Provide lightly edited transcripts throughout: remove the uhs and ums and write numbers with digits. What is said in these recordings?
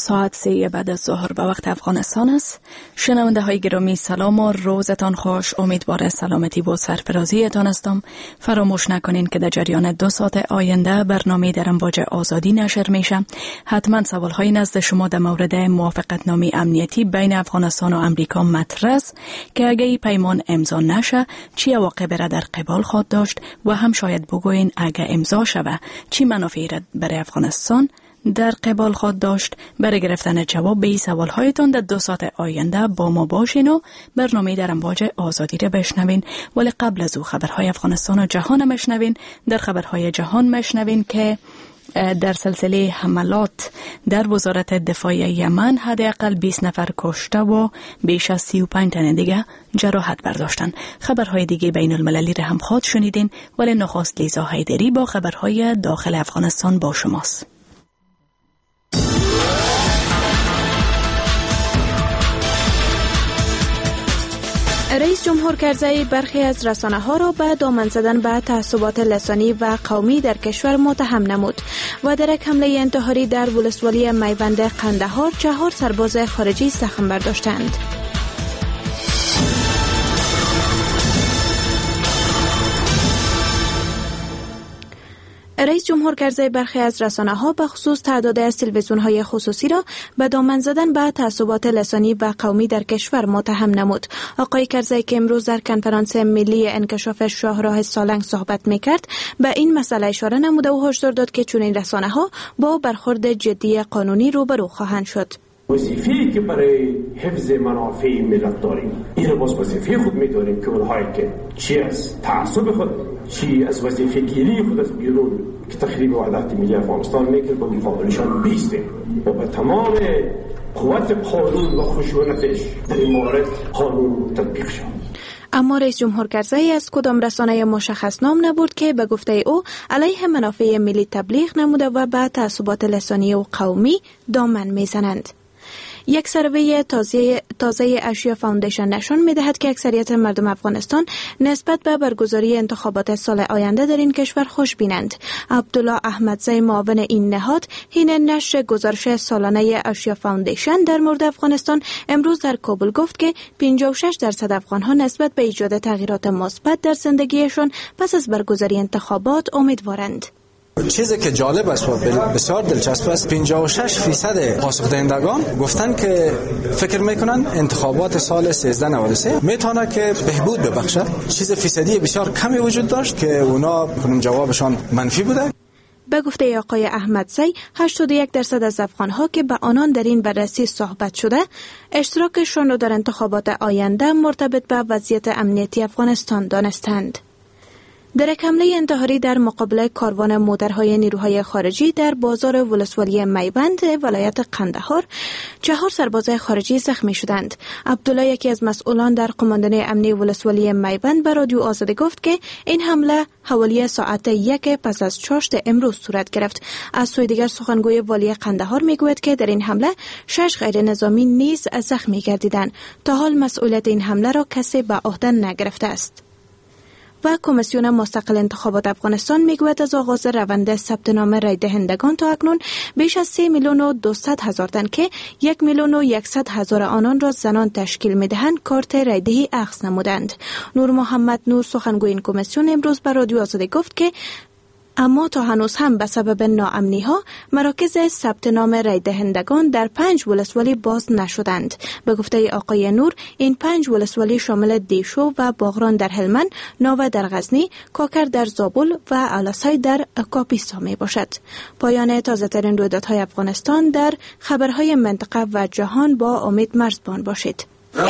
ساعت 3 بعد از ظهر به وقت افغانستان است. شنونده های گرامی سلام و روزتان خوش. امیدوار سلامتی و سرفرازیتان هستم. فراموش نکنین که در جریان 2 ساعت آینده برنامه در امواج آزادی نشر میشه. حتما سوال های نزد شما در مورد موافقتنامه امنیتی بین افغانستان و امریکا مطرح است که اگه این پیمان امضا نشه چی عواقب را در قبال خواهد داشت و هم شاید بگوین اگه امضا شوه چی منافعی را برای افغانستان در قبال خود داشت. برای گرفتن جواب به این سوال هایتان در 2 ساعت آینده با ما باشین و برنامه در امواج آزادی را بشنوین. ولی قبل از او خبرهای افغانستان و جهان مشنوین. در خبرهای جهان مشنوین که در سلسله حملات در وزارت دفاع یمن حداقل 20 نفر کشته و بیش از 35 تن دیگه جراحت برداشتن. خبرهای دیگه بین المللی را هم خواهد شنیدین، ولی نخست لیزا حیدری با خبرهای داخل افغانستان با شماست. رئیس جمهور کرزی برخی از رسانه‌ها را به دامن زدن به تعصبات لسانی و قومی در کشور متهم نمود و در یک حمله انتحاری در ولسوالی میوند قندهار 4 سرباز خارجی زخم برداشتند. رئیس جمهور کرزی برخی از رسانه‌ها به خصوص تعداد از تلویزیون‌های خصوصی را به دامن زدن به تعصبات لسانی و قومی در کشور متهم نمود. آقای کرزی که امروز در کنفرانس ملی انکشاف شاهراه سالنگ صحبت می‌کرد به این مسئله اشاره نموده و هشدار داد که چنین رسانه‌ها با برخورد جدی قانونی روبرو خواهند شد. وظیفه‌ای که برای حفظ منافع ملت داریم این رو وظیفه خود می‌داریم که اونهایی که چی از تعصب خود چی از وظیفه گیری خود از بیرون که تخریب وحدت ملی افغانستان میکنه با مقابلشان بیسته و به تمام قوت قانون و خشونتش در این مورد قانون تطبیق شد. اما رئیس جمهور کرزی از کدام رسانه مشخص نام نبرد که به گفته او علیه منافع ملی تبلیغ نموده و به تعصبات لسانی و قومی دامن میزنند. یک سروی تازه اشیا فاوندیشن نشان می‌دهد که اکثریت مردم افغانستان نسبت به برگزاری انتخابات سال آینده در این کشور خوشبینند. عبدالله احمدزی معاون این نهاد حین نشر گزارش سالانه اشیا فاوندیشن در مورد افغانستان امروز در کابل گفت که 56% افغان‌ها نسبت به ایجاد تغییرات مثبت در زندگیشان پس از برگزاری انتخابات امیدوارند. چیزی که جالب است و بسیار دلچسب است 56% پاسخ دهندگان گفتن که فکر میکنن انتخابات سال 1393 میتونه که بهبود ببخشد. چیز فیصدی بسیار کمی وجود داشت که اونا جوابشان منفی بوده. به گفته آقای احمدزی 81% از افغانها که به آنان در این بررسی صحبت شده اشتراکشان را در انتخابات آینده مرتبط به وضعیت امنیتی افغانستان دانستند. در یک حمله انتحاری در مقابل کاروان مودرهای نیروهای خارجی در بازار ولسوالی میوند ولایت قندهار 4 سرباز خارجی زخمی شدند. عبدالله یکی از مسئولان در قماندانی امنی ولسوالی میوند به رادیو آزادی گفت که این حمله حوالی ساعت 1 پس از چاشت امروز صورت گرفت. از سوی دیگر سخنگوی والی قندهار میگوید که در این حمله 6 غیر نظامی نیز زخمی گردیدند. تا حال مسئولیت این حمله را کسی به عهده نگرفته است. و کمیسیون مستقل انتخابات افغانستان میگوید از آغاز روند ثبت نام رای دهندگان تا اکنون بیش از 3,200,000 تن که 1,100,000 آنان را زنان تشکیل میدهند کارت رای دهی اخذ نمودند. نور محمد نور سخنگوی این کمیسیون امروز به رادیو آزادی گفت که اما تا هنوز هم به سبب ناامنی ها مراکز ثبت نام رای دهندگان در 5 ولسوالی باز نشدند. به گفته آقای نور این 5 ولسوالی شامل دیشو و باغران در هلمند، ناوه در غزنی، کاکر در زابل و علاسای در کاپیسا می باشد. پایان تازه ترین رویدادهای افغانستان در خبرهای منطقه و جهان با امید مرزبان باشید.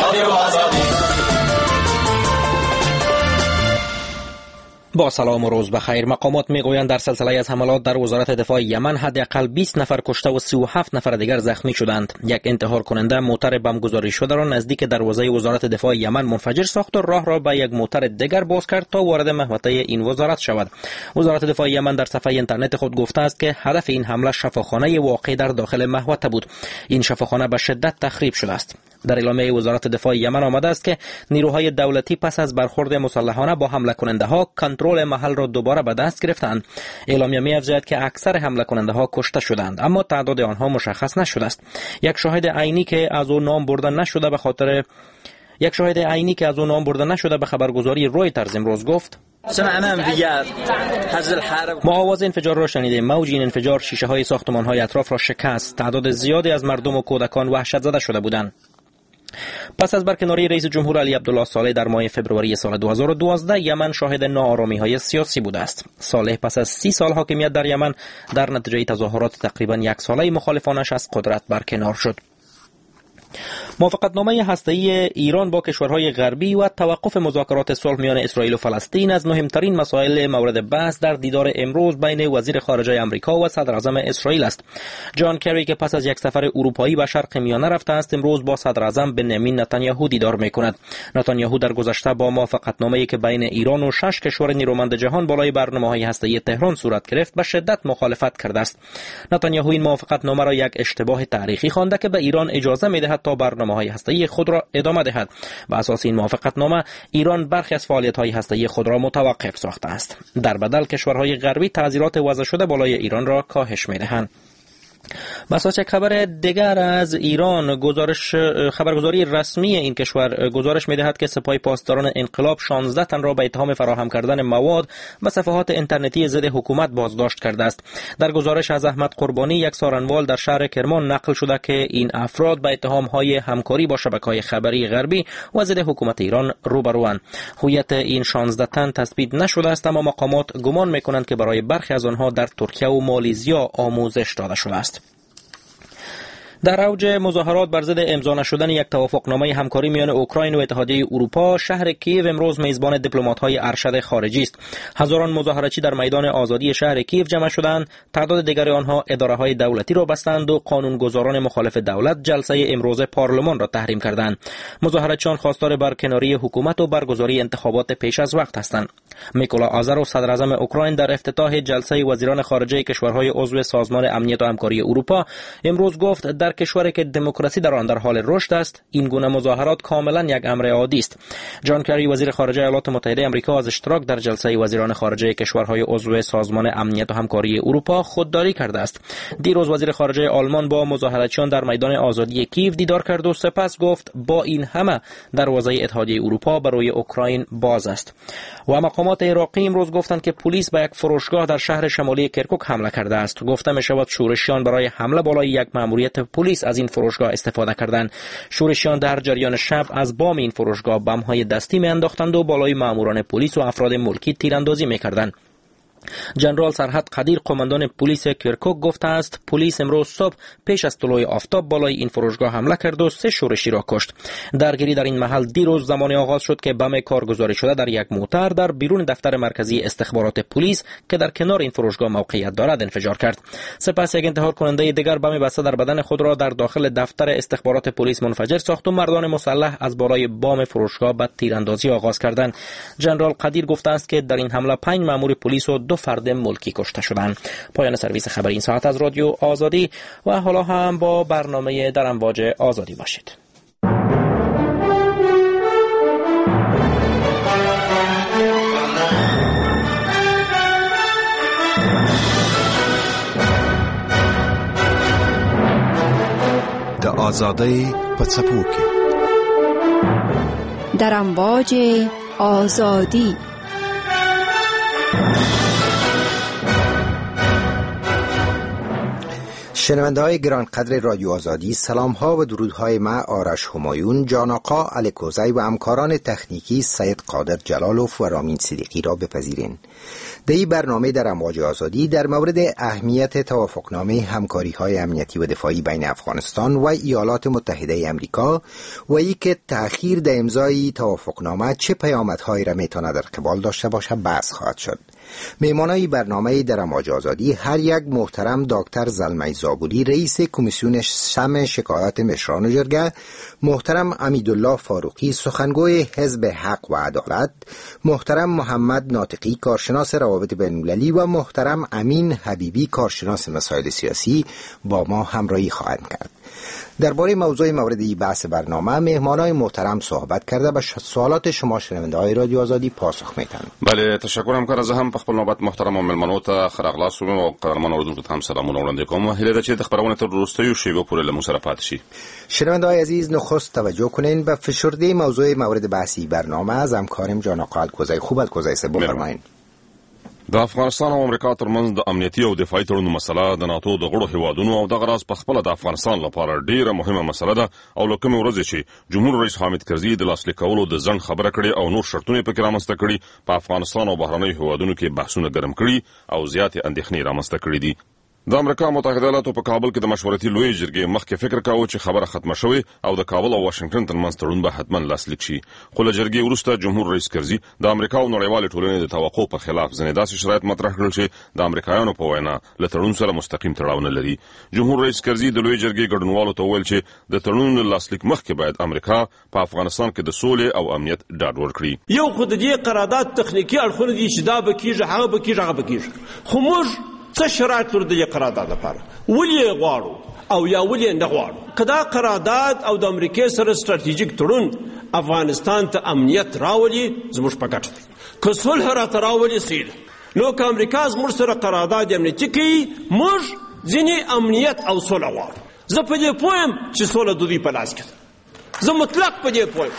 با سلام و روز بخیر. مقامات میگویند در سلسله از حملات در وزارت دفاع یمن حداقل 20 نفر کشته و 37 نفر دیگر زخمی شدند. یک انتحار کننده موتر بمبگذاری شده را نزدیک دروازه وزارت دفاع یمن منفجر ساخت و راه را به یک موتر دیگر باز کرد تا وارد محوطه این وزارت شود. وزارت دفاع یمن در صفحه اینترنت خود گفته است که هدف این حمله شفاخانه واقع در داخل محوطه بود. این شفاخانه به شدت تخریب شده است. در اعلامیه وزارت دفاع یمن آمده است که نیروهای دولتی پس از برخورد مسلحانه با حمله کننده ها کنترل محل را دوباره به دست گرفتند. اعلامیه می‌افزاید که اکثر حمله کننده ها کشته شدند، اما تعداد آنها مشخص نشده است. یک شاهد عینی که از او نام برده نشده به خبرگزاری رویترز امروز گفت: ما آواز انفجار را شنیدیم. موج این انفجار شیشه های ساختمان های اطراف را شکست. تعداد زیادی از مردم و کودکان وحشت زده شده بودند. پس از برکناری رئیس جمهور علی عبدالله صالح در ماه فوریه سال 2012 یمن شاهد ناآرامی های سیاسی بوده است. صالح پس از 30 سال حاکمیت در یمن در نتیجه تظاهرات تقریبا یک ساله مخالفانش از قدرت برکنار شد. موافقتنامه هسته‌ای ایران با کشورهای غربی و توقف مذاکرات صلح میان اسرائیل و فلسطین از مهمترین مسائل مورد بحث در دیدار امروز بین وزیر خارجه آمریکا و صدر اعظم اسرائیل است. جان کری که پس از یک سفر اروپایی به شرق میانه رفته است، امروز با صدر اعظم بنیامین نتانیاهو دیدار میکند. نتانیاهو در گذشته با موافقتنامه‌ای که بین ایران و 6 کشور نیرومند جهان بالای برنامه‌های هسته‌ای تهران صورت گرفت به شدت مخالفت کرده است. نتانیاهو این موافقتنامه را یک اشتباه تاریخی خوانده که به ایران اجازه می‌دهد تا برنامه‌های هسته‌ای خود را ادامه دهد. و اساس این موافقتنامه ایران برخی از فعالیت‌های هسته‌ای خود را متوقف ساخته است. در بدل کشورهای غربی تعزیرات وضع شده بالای ایران را کاهش می‌دهند. بساط یک خبر دیگر از ایران، خبرگزاری رسمی این کشور گزارش می‌دهد که سپاه پاسداران انقلاب 16 تن را به اتهام فراهم کردن مواد به صفحات اینترنتی ضد حکومت بازداشت کرده است. در گزارش از احمد قربانی، یک سارنوال در شهر کرمان، نقل شده که این افراد به اتهام‌های همکاری با شبکه‌های خبری غربی و ضد حکومت ایران روبروند. هویت این 16 تن تثبیت نشده است، اما مقامات گمان می‌کنند که برای برخی از آنها در ترکیه و مالزیا آموزش داده شده است. در اوج مظاهرات بر ضد امضا نشدن یک توافقنامه همکاری میان اوکراین و اتحادیه اروپا، شهر کیև امروز میزبان دیپلمات‌های ارشد خارجی است. هزاران مظاهره‌چی در میدان آزادی شهر کیև جمع شدند. تعداد دیگر آنها اداره‌های دولتی را بستند و قانونگذاران مخالف دولت جلسه امروز پارلمان را تحریم کردند. مظاهره‌چیان خواستار برکناری حکومت و برگزاری انتخابات پیش از وقت هستند. میکولا آزارو، صدر اعظم اوکراین، در افتتاح جلسه وزیران خارجه کشورهای عضو سازمان امنیت و همکاری اروپا امروز گفت در کشوری که دموکراسی در آن در حال رشد است، این گونه مظاهرات کاملا یک امر عادی است. جان کری، وزیر خارجه ایالات متحده آمریکا، از اشتراک در جلسه وزیران خارجه کشورهای عضو سازمان امنیت و همکاری اروپا خودداری کرده است. دیروز وزیر خارجه آلمان با مظاهراتچیان در میدان آزادی کیև دیدار کرد و سپس گفت با این همه دروازه اتحادیه اروپا برای اوکراین باز است. و مقامات عراقی امروز گفتند که پلیس به یک فروشگاه در شهر شمالی کرکوک حمله کرده است. گفته می شود شورشیان برای حمله بالای یک مأموریت پلیس از این فروشگاه استفاده کردند. شورشیان در جریان شب از بام این فروشگاه بم‌های دستی می‌انداختند و بالای مأموران پلیس و افراد ملکی تیراندازی می‌کردند. جنرال سرحد قدیر، قماندان پلیس کرکوک، گفته است پلیس امروز صبح پیش از طلوع آفتاب بالای این فروشگاه حمله کرد و 3 شورشی را کشت. درگیری در این محل دیروز زمانی آغاز شد که بم کارگزاری شده در یک موتر در بیرون دفتر مرکزی استخبارات پلیس که در کنار این فروشگاه موقعیت دارد انفجار کرد. سپس یک انتحار کننده دیگر بم بسته در بدن خود را در داخل دفتر استخبارات پلیس منفجر ساخت و مردان مسلح از بالای بام فروشگاه به تیراندازی آغاز کردند. جنرال قدیر گفته است که در این حمله 5 مأمور پلیس و 2 فرد ملکی کشته شدند. پایان سرویس خبری این ساعت از رادیو آزادی، و حالا هم با برنامه در امواج آزادی باشید. د آزادی په څپو کې در امواج آزادی. شنونده های گرانقدر رادیو آزادی، سلام ها و درودهای ما آرش همایون، جان آقا علی کوزی و همکاران تکنیکی سید قادر جلالوف و رامین صدیقی را بپذیرین. در این برنامه در امواج آزادی در مورد اهمیت توافقنامه همکاری های امنیتی و دفاعی بین افغانستان و ایالات متحده آمریکا و اینکه تأخیر در امضای توافقنامه چه پیامدهایی را میتواند در قبال داشته باشد بحث خواهد شد. مهمانای برنامه در امواج آزادی هر یک محترم دکتر زلمه زابوری رئیس کمیسیون سم شکایات مشران جرگه، محترم امیدالله فاروقی سخنگوی حزب حق و عدالت، محترم محمد ناطقی کارشناس روابط بین‌المللی و محترم امین حبیبی کارشناس مسائل سیاسی با ما همراهی خواهند کرد. درباره موضوع موردی بحث برنامه مهمانای محترم صحبت کرده و سوالات شما شنونده‌های رادیو آزادی پاسخ میدن. بله، تشکر همکار. زه هم په خپل نوبت محترم مېلمنو ته ښه راغلاست وم او قدرمن اورېدونکو ته هم سلامونه وړاندې کوم. هیله ده چې د خبرونې تر وروستیو شیبو پورې له موږ سره پاتې شي. شنونده‌های عزیز، نخست توجه کنین به فشرده موضوع مورد بحثی برنامه از همکارم جان آقا الکوزی. خوب الکوزی صاحب بفرمایید. د افغانستان او امریکا ترمنځ د امنیتي او دفاعي تړون مسله د ناتو د غړو هیوادونو او دغه راز په خپل د افغانستان لپاره ډیره مهمه مسله ده او له کومې ورځې چې جمهور رئیس حامد کرزي د لاسلیک کولو د ځنډ خبره کړې او نور شرطونه پکې رامنځته کړي، په افغانستان او بهرنیو هیوادونو کې بحثونه ګرم کړي او زیاتې اندېښنې رامنځته کړي دي. د امریکا متحده ایالاتو په کابل کې د مشورتي لوی جرګې مخکې فکر کاوه چې خبره ختمه شوې او د کابل او واشنگټن ترمنځ تړون به حتما لاسلیک شي، خو له جرګې وروسته جمهور رئیس کرزي د امریکا او نړیوالې ټولنې د توقع په خلاف ځینې داسې شرایط مطرح کړل چې د امریکایانو په وینا له تړون سره مستقیم تړاو نه لري. جمهور رئیس کرزي د لوی جرګې ګډونوالو ته وویل چې د تړون لاسلیک مخکې باید امریکا په افغانستان کې د سولې او امنیت ډاډ ورکړي. یو خو د دې قرارداد تخنیکی اړخونه دي چې دا به کیږي، هغه به کیږي، هغه به کیږي، خو موږ څه شرایط لرو د دې قرارداد لپاره؟ ولې غواړو او یا ولې نه غواړو؟ که دا قرارداد او د امریکا سره ستراتیژیک تړون افغانستان ته امنیت راولي، زموږ په ګټه دی. که صلح راته راولي سیده، نو که امریکا زموږ سره قرارداد امنیتي کوي، موږ ځینې امنیت او صلح غواړو. زه په دې پوه یم چې صلح د دوی په لاس کې ده، زه مطلق په دې پوه یم.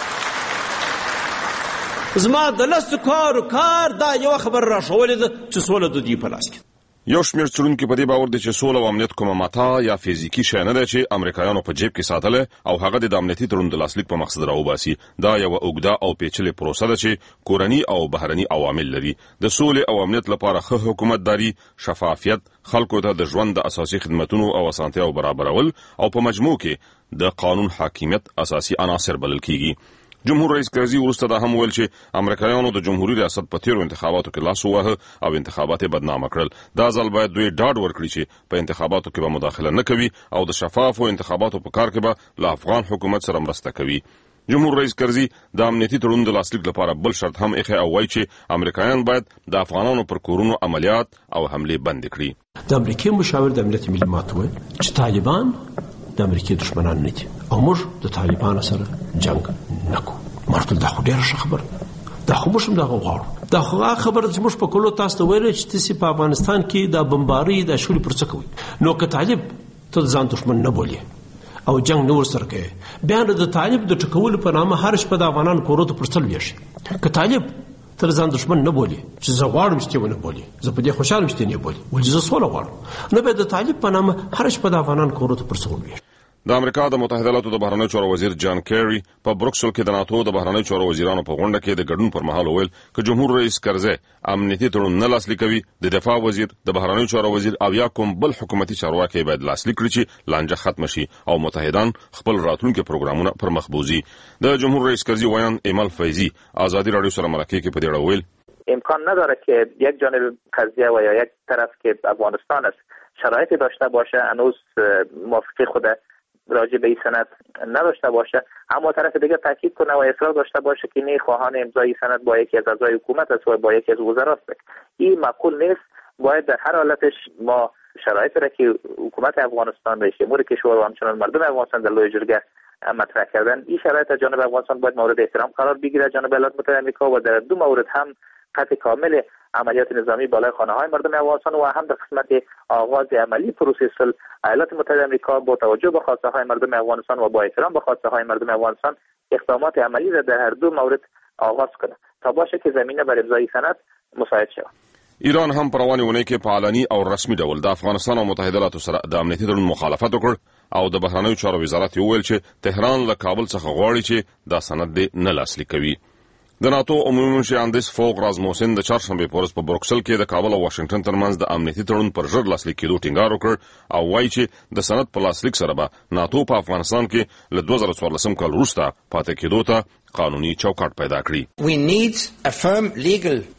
زما د لسو کارو کار دا یوه خبره راښولې ده چې صلح د دوی په لاس کې ده. یو شمېر څېړونکي په دې باور دي چې سوله او امنیت کومه ماته یا فزیکي شی نه دی چې امریکایانو په جیب کې ساتلی او هغه د امنیتي تړون د لاسلیک په مقصد راوباسي. دا یوه اوږده او پیچلې پروسه ده چې کورني او بهرني عوامل لري. د سولې او امنیت لپاره ښه حکومتداري، شفافیت، خلکو ته د ژوند د اساسي خدمتونو او اسانتیاو برابرول او په مجموع کې د قانون حاکمیت اساسي عناصر بلل کیږي. جمهور رئیس کرزي وروسته دا هم ویل چې امریکایانو د جمهوریت ریاست په تیرو انتخاباتو کې لاس وواهه او انتخابات یې بدنامه کړل. دا ځل باید دوی ډاډ ورکړي چې په انتخاباتو کې به مداخله نه کوي او د شفافو انتخاباتو په کار کې به له افغان حکومت سره مرسته کوي. جمهور رئیس کرزي د امنیتي تړون د لاسلیک لپاره بل شرط هم ایښی او وایي چې امریکایان باید د افغانانو پر کورونو عملیات او حملې بندې کړي. د امریکای مشاور د امنیت ملي ماته وویل چې طالبان د امریکای دښمنان نه دي او موږ د طالبانو سره جنګ نه کوو. مرتل دا خو ډیره ښه خبره دا خو موږ هم دغه غواړو. دا خو هغه خبره چې موږ په کلو تاسو ته ویل چې تاسې په افغانستان کې د بمبارۍ د شولې پر څه کوئ، نو که طالب ته ځان دښمن نه بولي او جنګ نه ورسره کوي، بیا د طالب د ټکولو په نامه هر شپه د افغانانو کورو ته پر څه لویږي. که طالب ته ځان دښمن نه بولي چې زه غواړم چې ونه بولي، زه په دې خوشحاله چې نه بولي، ولې زه سوله غواړم، نو بیا د طالب په نامه هر شپه د افغانانو کورو ته پر څه لویږي. د امریکا د متحده ایالاتو د بهرنیو چارو وزیر جان کیری په بروکسل کې د ناتو د بهرنیو چارو وزیرانو په غونډه کې د ګډون پر مهال وویل چې جمهور رئیس کرزي امنیتي تړون نه لاسلیک کوي، د دفاع وزیر، د بهرنیو چارو وزیر او یا کوم بل حکومتي چارواکي باید لاسلیک کړي چې لانجه ختم شي او متحدان خپل راتلونکي پروګرامونه پر مخ بوزي. د جمهور رئیس کرزي ویان ایمل فیضی آزادی رادیو سره مرکه کې په دې اړه ویل امکان نداره که یک جانب قضیه و یا یک طرف که افغانستان است شرایطی داشته باشه هنوز موافقه خود راجع به این سند نداشته باشه، اما طرف دیگه تاکید کنه و اصرار داشته باشه که نه خواهان امضای سند با یکی از اعضای حکومت است و با یکی از وزراست. این معقول نیست. باید در هر حالتش ما شرایطی را که حکومت افغانستان رئیس جمهور کشور و همچنان مردم افغانستان در لوی جرگه مطرح کردن، این شرایط از جانب افغانستان باید مورد احترام قرار بگیره جانب ایالات متحده آمریکا و در دو مورد هم قطع کامل عملیات نظامی بالای خانه‌های مردم افغانستان و هم در قسمت آغاز عملی پروسه صلح ایالات متحده آمریکا با توجه به خواسته‌های مردم افغانستان و با احترام به خواسته‌های مردم افغانستان اقدامات عملی را در هر دو مورد آغاز کنه تا باشه که زمینه بر امضای سند مساعد شود. ایران هم په روانې اونۍ کې په علني او رسمي ډول د افغانستان او متحده ایالاتو سره د امنیتي تړون مخالفت وکړ او د بهرنیو چارو وزارت وویل چې تهران له کابل څخه غواړي چې دا سند دې نه لاسلیک کوي. د ناتو عمومي منشي اندیس فوق رازموسن د چهارشنبې په ورځ په بروکسل کې د کابل او واشنگټن ترمنځ د امنیتي تړون پر ژر لاسلیک کېدو ټینګار وکړ او وایي چې د سند په لاسلیک سره به ناتو په افغانستان کې له 2014 کال وروسته پاتې کېدو ته قانوني چوکاټ پیدا کړي. We need a firm legal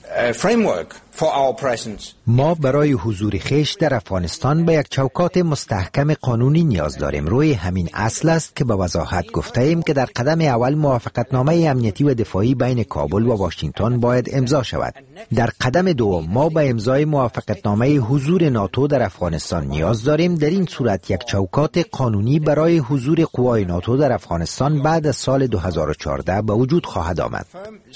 ما برای حضور خویش در افغانستان به یک چوکات مستحکم قانونی نیاز داریم. روی همین اصل است که به وضاحت گفته ایم که در قدم اول موافقتنامه امنیتی و دفاعی بین کابل و واشنگتن باید امضا شود. در قدم دوم ما به امضای موافقتنامه حضور ناتو در افغانستان نیاز داریم. در این صورت یک چوکات قانونی برای حضور قوای ناتو در افغانستان بعد از سال 2014 به وجود خواهد آمد.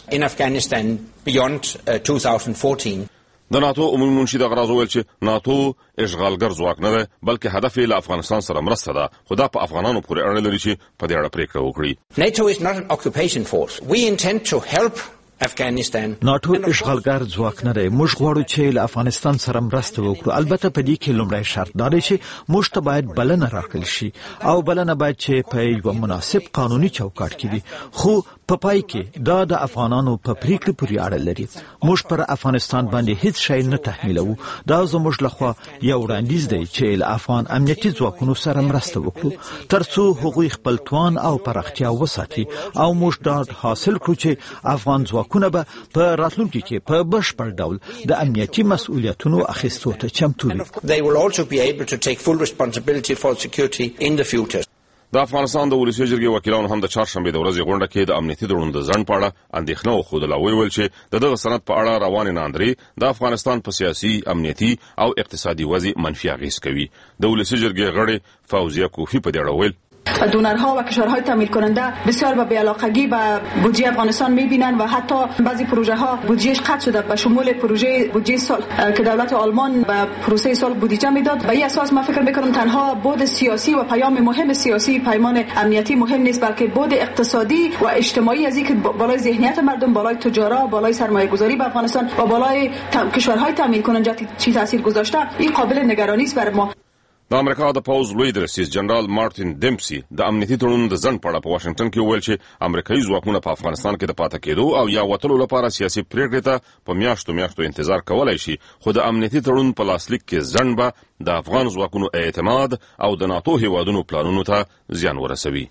د ناتو عمومي منشي د غراز ویل چې ناتو اشغالګر ځواک نه ده بلکې هدف یې له افغانستان سره مرسته ده، خو دا په افغانانو پورې اړه لري چې په دې اړه پریکړه وکړي. NATO is not an occupation force. We intend to help افغانستان. ناتو اشغالګر ځواک نه دی. موږ غواړو چې له افغانستان سره مرسته وکړو. البته په دې کې لومړی شرط دا دی چې موږ ته باید بلنه راکړل شي او بلنه باید چې په یو مناسب قانوني چوکاټ کې وي. خو په پای کې دا د افغانانو په پریکړه پورې اړه لري. موږ پر افغانستان باندې هیڅ شی نه تحمیلوو. دا زموږ لخوا یو وړاندیز دی چې له افغان امنیتي ځواکونو سره مرسته وکړو ترڅو هغوی خپل توان او پراختیا وساتي او موږ دا حاصل کړو چې افغان ځواکونه به په راتلونکي کې په بشپړ ډول د امنیتي مسؤلیتونو اخیستو ته چمتو وي. They will also be able to take full responsibility for security in the future. د افغانستان د ولسي جرګې وکیلانو هم د چهارشنبې د ورځې غونډه کې د امنیتي تړون د ځنډ په اړه اندېښنه وښودله. ویل چې دغه سند په اړه روانې ناندرې د افغانستان په سیاسي، امنیتي او اقتصادي وضع منفي اغېز کوي. د ولسي جرګې غړې فوزیه کوفی په دې اړه ویل دونرها و کشورهای تامین کننده بسیار به بی‌علاقگی به بودجه افغانستان می‌بینند و حتی بعضی پروژه ها بودجهش قطع شده به شمول بودجه سال که دولت آلمان به پروسه سال بودجه میداد. به این اساس من فکر می‌کنم تنها بود سیاسی و پیام مهم سیاسی، پیمان امنیتی مهم نیست بلکه بود اقتصادی و اجتماعی از اینکه بالای ذهنیت مردم، بالای تجارا، بالای سرمایه‌گذاری به افغانستان و بالای کشورهای تامین کننده چی تاثیر گذاشته، این قابل نگرانی است برای ما. د امریکا د پوز لوی درسیز جنرال مارټین ډیمپسي د امنیتي تړون د ځنډ په اړه په واشنگټن کې ویل چې امریکایي ځواکونه په افغانستان کې د پاتې کېدو او یا وتلو لپاره سیاسي پریکړې ته په میاشتو انتظار کولای شي، خو د امنیتي تړون په لاسلیک کې ځنډ به د افغان ځواکونو اعتماد او د ناتو هیوادونو پلانونو ته زیان ورسوي.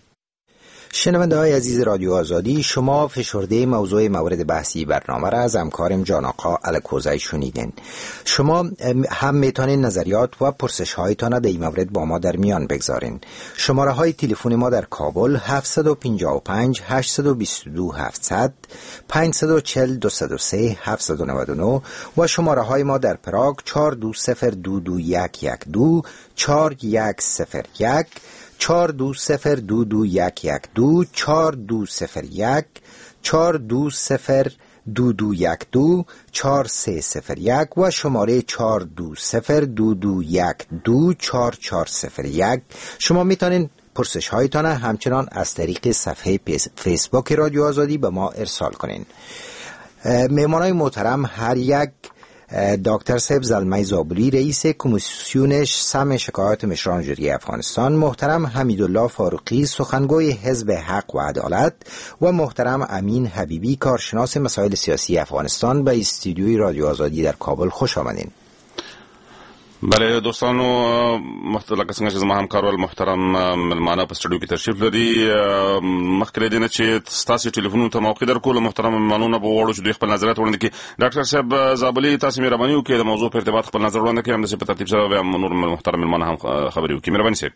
شنونده های عزیز رادیو آزادی، شما فشرده موضوع مورد بحثی برنامه را از همکارم جان آقا الکوزی شنیدین. شما هم میتونین نظریات و پرسش هایتان در این مورد با ما در میان بگذارین. شماره های تلفن ما در کابل 755 822 700 540 203 799 و شماره های ما در پراگ 4202212 4101 4202212 4201 4202212 4301 و شماره 4202212 4401. شما میتونین پرسش هایتان همچنان از طریق صفحه فیسبوک رادیو آزادی به ما ارسال کنین. مهمانای محترم هر یک دکتر صاحب زلمه زابلی رئیس کمیسیون سم شکایات مشران جمهوری افغانستان، محترم حمیدالله فاروقی سخنگوی حزب حق و عدالت و محترم امین حبیبی کارشناس مسائل سیاسی افغانستان به استودیوی رادیو آزادی در کابل خوش آمدین. بله دوستانو، لکه څنګه چې زما همکار محترم ملمانه په سټډیو کې تشریف لري، مخکې له دې نه چې ستاسو ټلیفونونو ته موقع درکول محترم ملمانونه به وغواړو چې دوی خپل نظریات وړاندې کړي. ډاکټر صاحب زابلي، تاسو مهرباني وکړئ د موضوع په ارتباط خپل نظر وړاندې کړئ، همداسې په ترتیب سره بیا نور محترم ملمانه هم خبرې وکړي. مهرباني صاحب.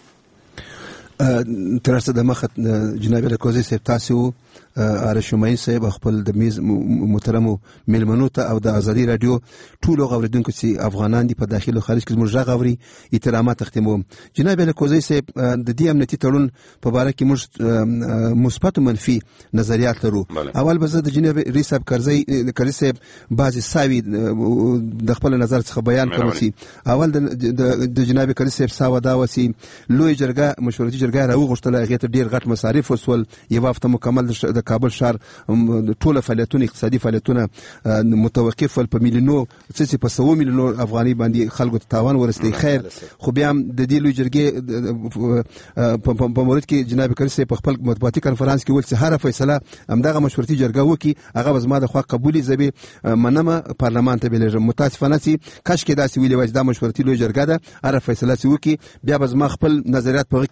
تر څه د مخه جناب الکوزی صاحب تاسو آرشمای صاحب خپل د میز محترم ملمنو ته او د ازادي رادیو ټول غوړیدونکو چې افغانان دي په داخل او خارج کې موږ غوړي احترامات تختمو. جناب الکوزی صاحب د دې امنیتي تړون په اړه کې موږ مثبت او منفي نظریات لرو. اول به زه د جناب رئیس صاحب کرزی صاحب بعضی ساوي د خپل نظر څخه بیان کوم چې اول د جناب کرزی صاحب ساوه دا وسی لوی جرګه مشورتي جرګه راوغښتله، هغه ته ډیر غټ مصارف وسول، یو هفته مکمل د کابل ښار ټول فعالیتونه اقتصادي فعالیتونه متوقف ول، په میلیونو څه په 100 میلیونو افغاني باندې خلکو ته تاوان ورسېږي. خیر خو بیا د دې لوی جرګې په مورد کې جناب کرزی په خپل مطبوعاتي کانفرنس کې ویل چې هر فیصله همدغه مشورتي جرګه وکي، هغه زما د خوا قبولي زبې منمه پارلمان ته بلېږم. متاسفانه چې کاش کې داسې ویلې وای چې دا مشورتي لوی جرګه ده، هر فیصله چې وکي بیا زما خپل نظریات په کې زګور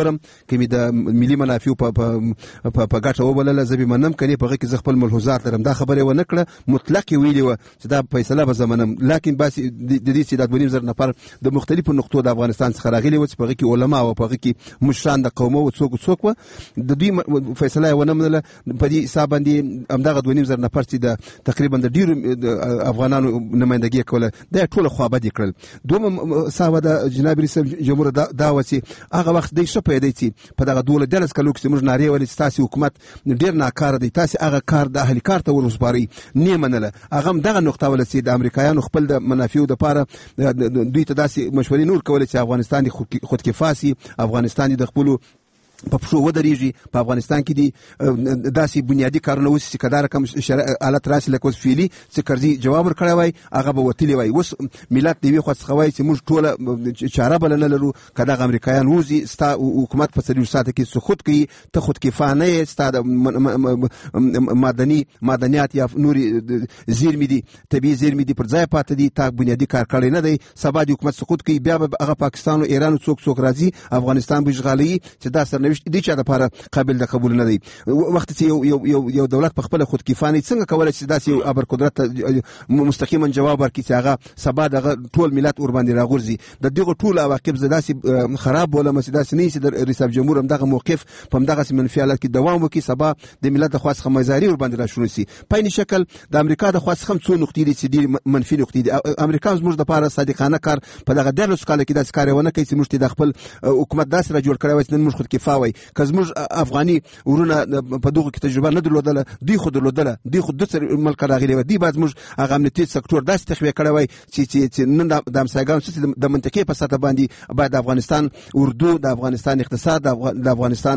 ګورم که می د ملي منافع په ګټه وبلله زه به منم کني په کې ز خپل ملحوظات لرم. دا خبره و نکړه مطلق ویلي و چې دا فیصله به زمنم، لیکن بس د دې چې د 2.5 نفر د مختلفو نقطو د افغانستان څخه راغلي و چې په کې علما او په کې مشران د قومو او څوک و د دوی فیصله و نه منله. په دې حساب باندې همدغه 2.5 نفر چې د تقریبا د ډیرو افغانانو نمائندګي کوله دا ټول خوابدي کړل. دوم ساوه د جناب رئیس جمهور دا و چې هغه وخت د شپه دی چې په دغه 12 کلو کې موږ ناری ولې تاسو حکومت ډیر ناکاره دی، تاسو هغه کار د اهلي کار ته ورسپاري نه منله. هغه دغه نقطه ول چې د امریکایانو خپل د منافعو د پاره دوی ته داسې مشورې نور کول چې افغانستان خودکفاسي، افغانستان د خپل په پښو ودرېږي، په افغانستان کې دي داسې بنیادی کارونه وشي چې کدار کم حالت راشي لکه اوس فعلي چې کرزي جواب ورکړی وای هغه به وتلی وای. اوس ملت د یوې خوا څخه وایي چې موږ ټوله چاره بله نه لرو، که دغه امریکایان وځي ستا حکومت په 40 ساعته کې سقوط کوي، ته خودکفا نه یې، ستا د معدنیات یا نورې زیرمې دي طبیعي زیرمې دي پر ځای پاتې دي، تا بنیادي کار کړی نه دی، سبا د حکومت سقوط کوي بیا به هغه پاکستان او ایران څوک راځي افغانستان به اشغالوي چې دا سرنوشت دي چې د لپاره قابل د قبول نه دی. وخت چې یو دولت په خپل خودکفانه څنګه کولای شي داسې یو ابر قدرت مستقیما جواب ورکړي چې هغه سبا دغه ټول ملت ور باندې راغورځي. د دغه ټول عواقب زداسي خراب ولا مسداسي نه چې د رئیس جمهور هم دغه موقف په دغه منفي حالت کې دوام وکړي، سبا د ملت د خاص خمایزاري ور باندې راشونی سي. په این شکل د امریکا د خاص خم څو نقطې دي چې ډیر منفي نقطې دي. امریکا زموږ د لپاره صادقانه کار په دغه 10 کال کې داسې کار ونه کوي چې موږ د خپل حکومت داسې را جوړ کړی و چې نن موږ خودکفا وای. که زموږ افغاني ورونه په دغه کې تجربه نه درلودله، دوی خو درلودله، دوی خو د ملک راغلي و، دوی باید موږ هغه امنیتي سکتور داسې تخویه کړی وای چې نن د امسایګانو د منطقې په سطح باندې باید د افغانستان اردو، د افغانستان اقتصاد، د افغانستان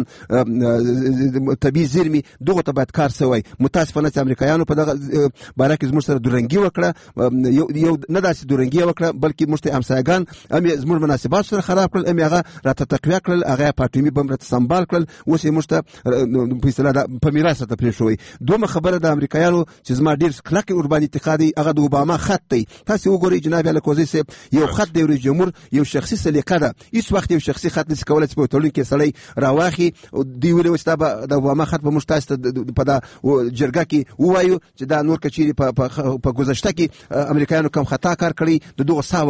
طبیعي زیرمې دغه ته باید کار سوی. متاسفانه چې امریکایانو په دغه باره کې زموږ سره دورنګي وکړه، یو نه داسې دورنګي وکړه بلکې موږ ته امسایګان هم زموږ مناسبات سره خراب کړل، هم هغه راته تقویه کړل، هغه پاټومي بم راته سمبال کړل، اوس یې موږ ته په اصطلاح په میراث ته پرېښوی. دومره خبره د امریکایانو چې زما ډېر کلک ورباندې اعتقاد دی هغه د اوباما خط دی. تاسې وګورئ جناب الکوزي صاحب، یو خط د رئیس جمهور یو شخصي سلیقه ده، هیڅ وخت یو شخصي خط نشي کولای چې په تړون کې سړی راواخي دی ویل چې د اوباما خط په مشتاست په دا جرګه کې وایو چې دا نور کچيري په گذشته کې امریکایانو کم خطا کار کړی، د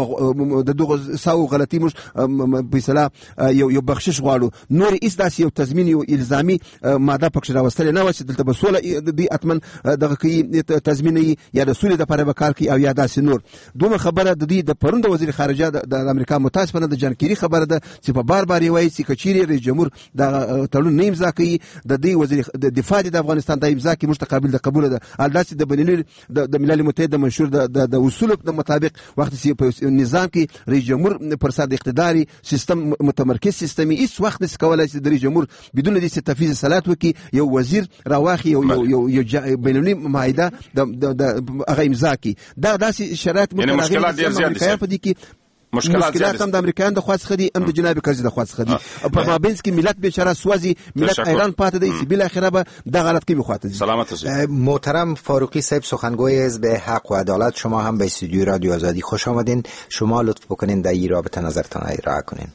دغه ساو غلطي مش په اصطلاح یو بخشش غواړو، نور هیڅ داسې یو تضمین یو الزامي ماده پکښ راوستل نه و چې دلته بسوله دی اتمن دغه کې تضمیني یا د سولې د لپاره وکړ کی او یا داسې نور. دومره خبره د دې د پروند وزیر خارجه د امریکا متاسفانه د جان کیری خبره ده چې په بار وایي چې کچيري رئیس جمهور د تړون نه امضا کوي، د دې وزیر د دفاع د افغانستان د امضا کې مستقبل د قبول ده، الداسې د بینالملل د ملل متحد منشور د اصول د مطابق وخت چې په نظام کې رئیس جمهور پر سر اقتداري سیستم متمرکز سیستمي هیڅ وخت نشي کولای چې د رئیس جمهور بدون د تفویض صلاحیت وکي یو وزیر راواخي یو بینالمللي معاهده د هغه امضا کوي. دا داسې شرایط مشکلات ډیر زیات دي. مشکلات هم د امریکایانو د خاص خدي هم د جناب کرزي د خاص خدي په مابینس کې ملت بیچاره سوازي، ملت ایران پاتې دی چې بل اخره به د غلط کې بخواته. سلامت اوسئ. محترم فاروقی صاحب، سخنگوی حزب حق و عدالت، شما هم به استودیوی رادیو آزادی خوش آمدین. شما لطف بکنین در این رابطه نظرتان ارائه کنین.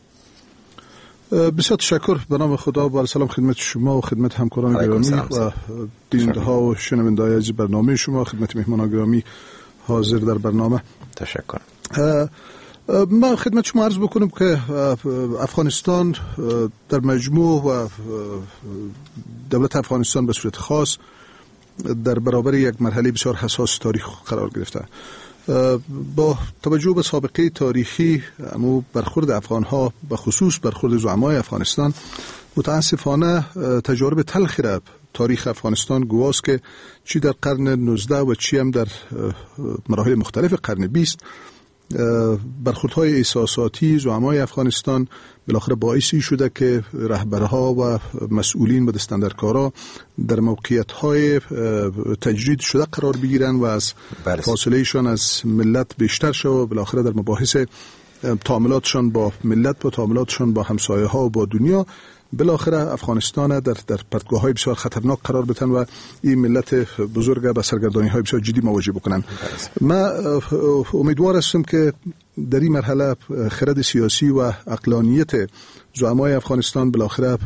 بسیار تشکر. به نام خدا و سلام خدمت شما و خدمت همکاران گرامی و بیننده ها و شنونده های از برنامه شما، خدمت مهمانان گرامی حاضر در برنامه. تشکر. ما خدمت شما عرض بکنم که افغانستان در مجموع و دولت افغانستان به صورت خاص در برابر یک مرحله بسیار حساس تاریخ قرار گرفته. با توجه به سابقه تاریخی اما برخورد افغان‌ها به خصوص برخورد زعمای افغانستان متاسفانه تجارب تلخی را تاریخ افغانستان گواست که چی در قرن 19 و چی هم در مراحل مختلف قرن 20 برخوردهای احساساتی زعمای افغانستان بالاخره باعثی شده که رهبرها و مسئولین و دستاندرکارا در موقعیت‌های تجرید شده قرار بگیرن و از فاصلهشان از ملت بیشتر شد و بالاخره در مباحث تعاملاتشان با ملت و تعاملاتشان با همسایه ها و با دنیا بالاخره افغانستان در پرتگاه‌های بسیار خطرناک قرار بدن و این ملت بزرگ به سرگردانی‌های بسیار جدی مواجه بکنن. من امیدوار هستم که در این مرحله خرد سیاسی و عقلانیت زعمای افغانستان بالاخره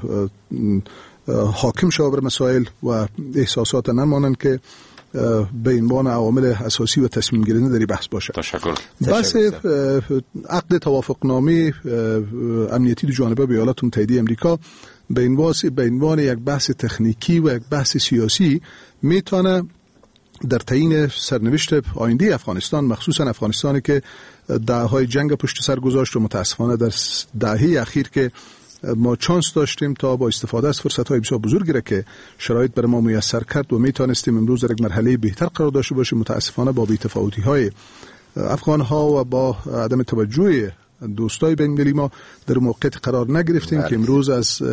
حاکم شوند بر مسائل و احساسات نمانند که به عنوان عوامل اساسی و تصمیم گیرنده در بحث باشه. تشکر. بحث عقد توافقنامه امنیتی دو جانبه با ایالات متحده آمریکا به عنوان یک بحث تکنیکی و یک بحث سیاسی میتونه در تعیین سرنوشت آینده افغانستان، مخصوصا افغانستانی که دهه‌های جنگ پشت سر گذاشت و متاسفانه در دهه اخیر که ما چانس داشتیم تا با استفاده از فرصت‌های بسیار بزرگی را که شرایط بر ما میسر کرد و میتونستیم امروز در یک مرحله بهتر قرار داشته باشیم، متاسفانه با بی‌تفاوتی‌های افغان‌ها و با عدم توجه دوستای بین‌المللی ما در موقعیت قرار نگرفتیم که امروز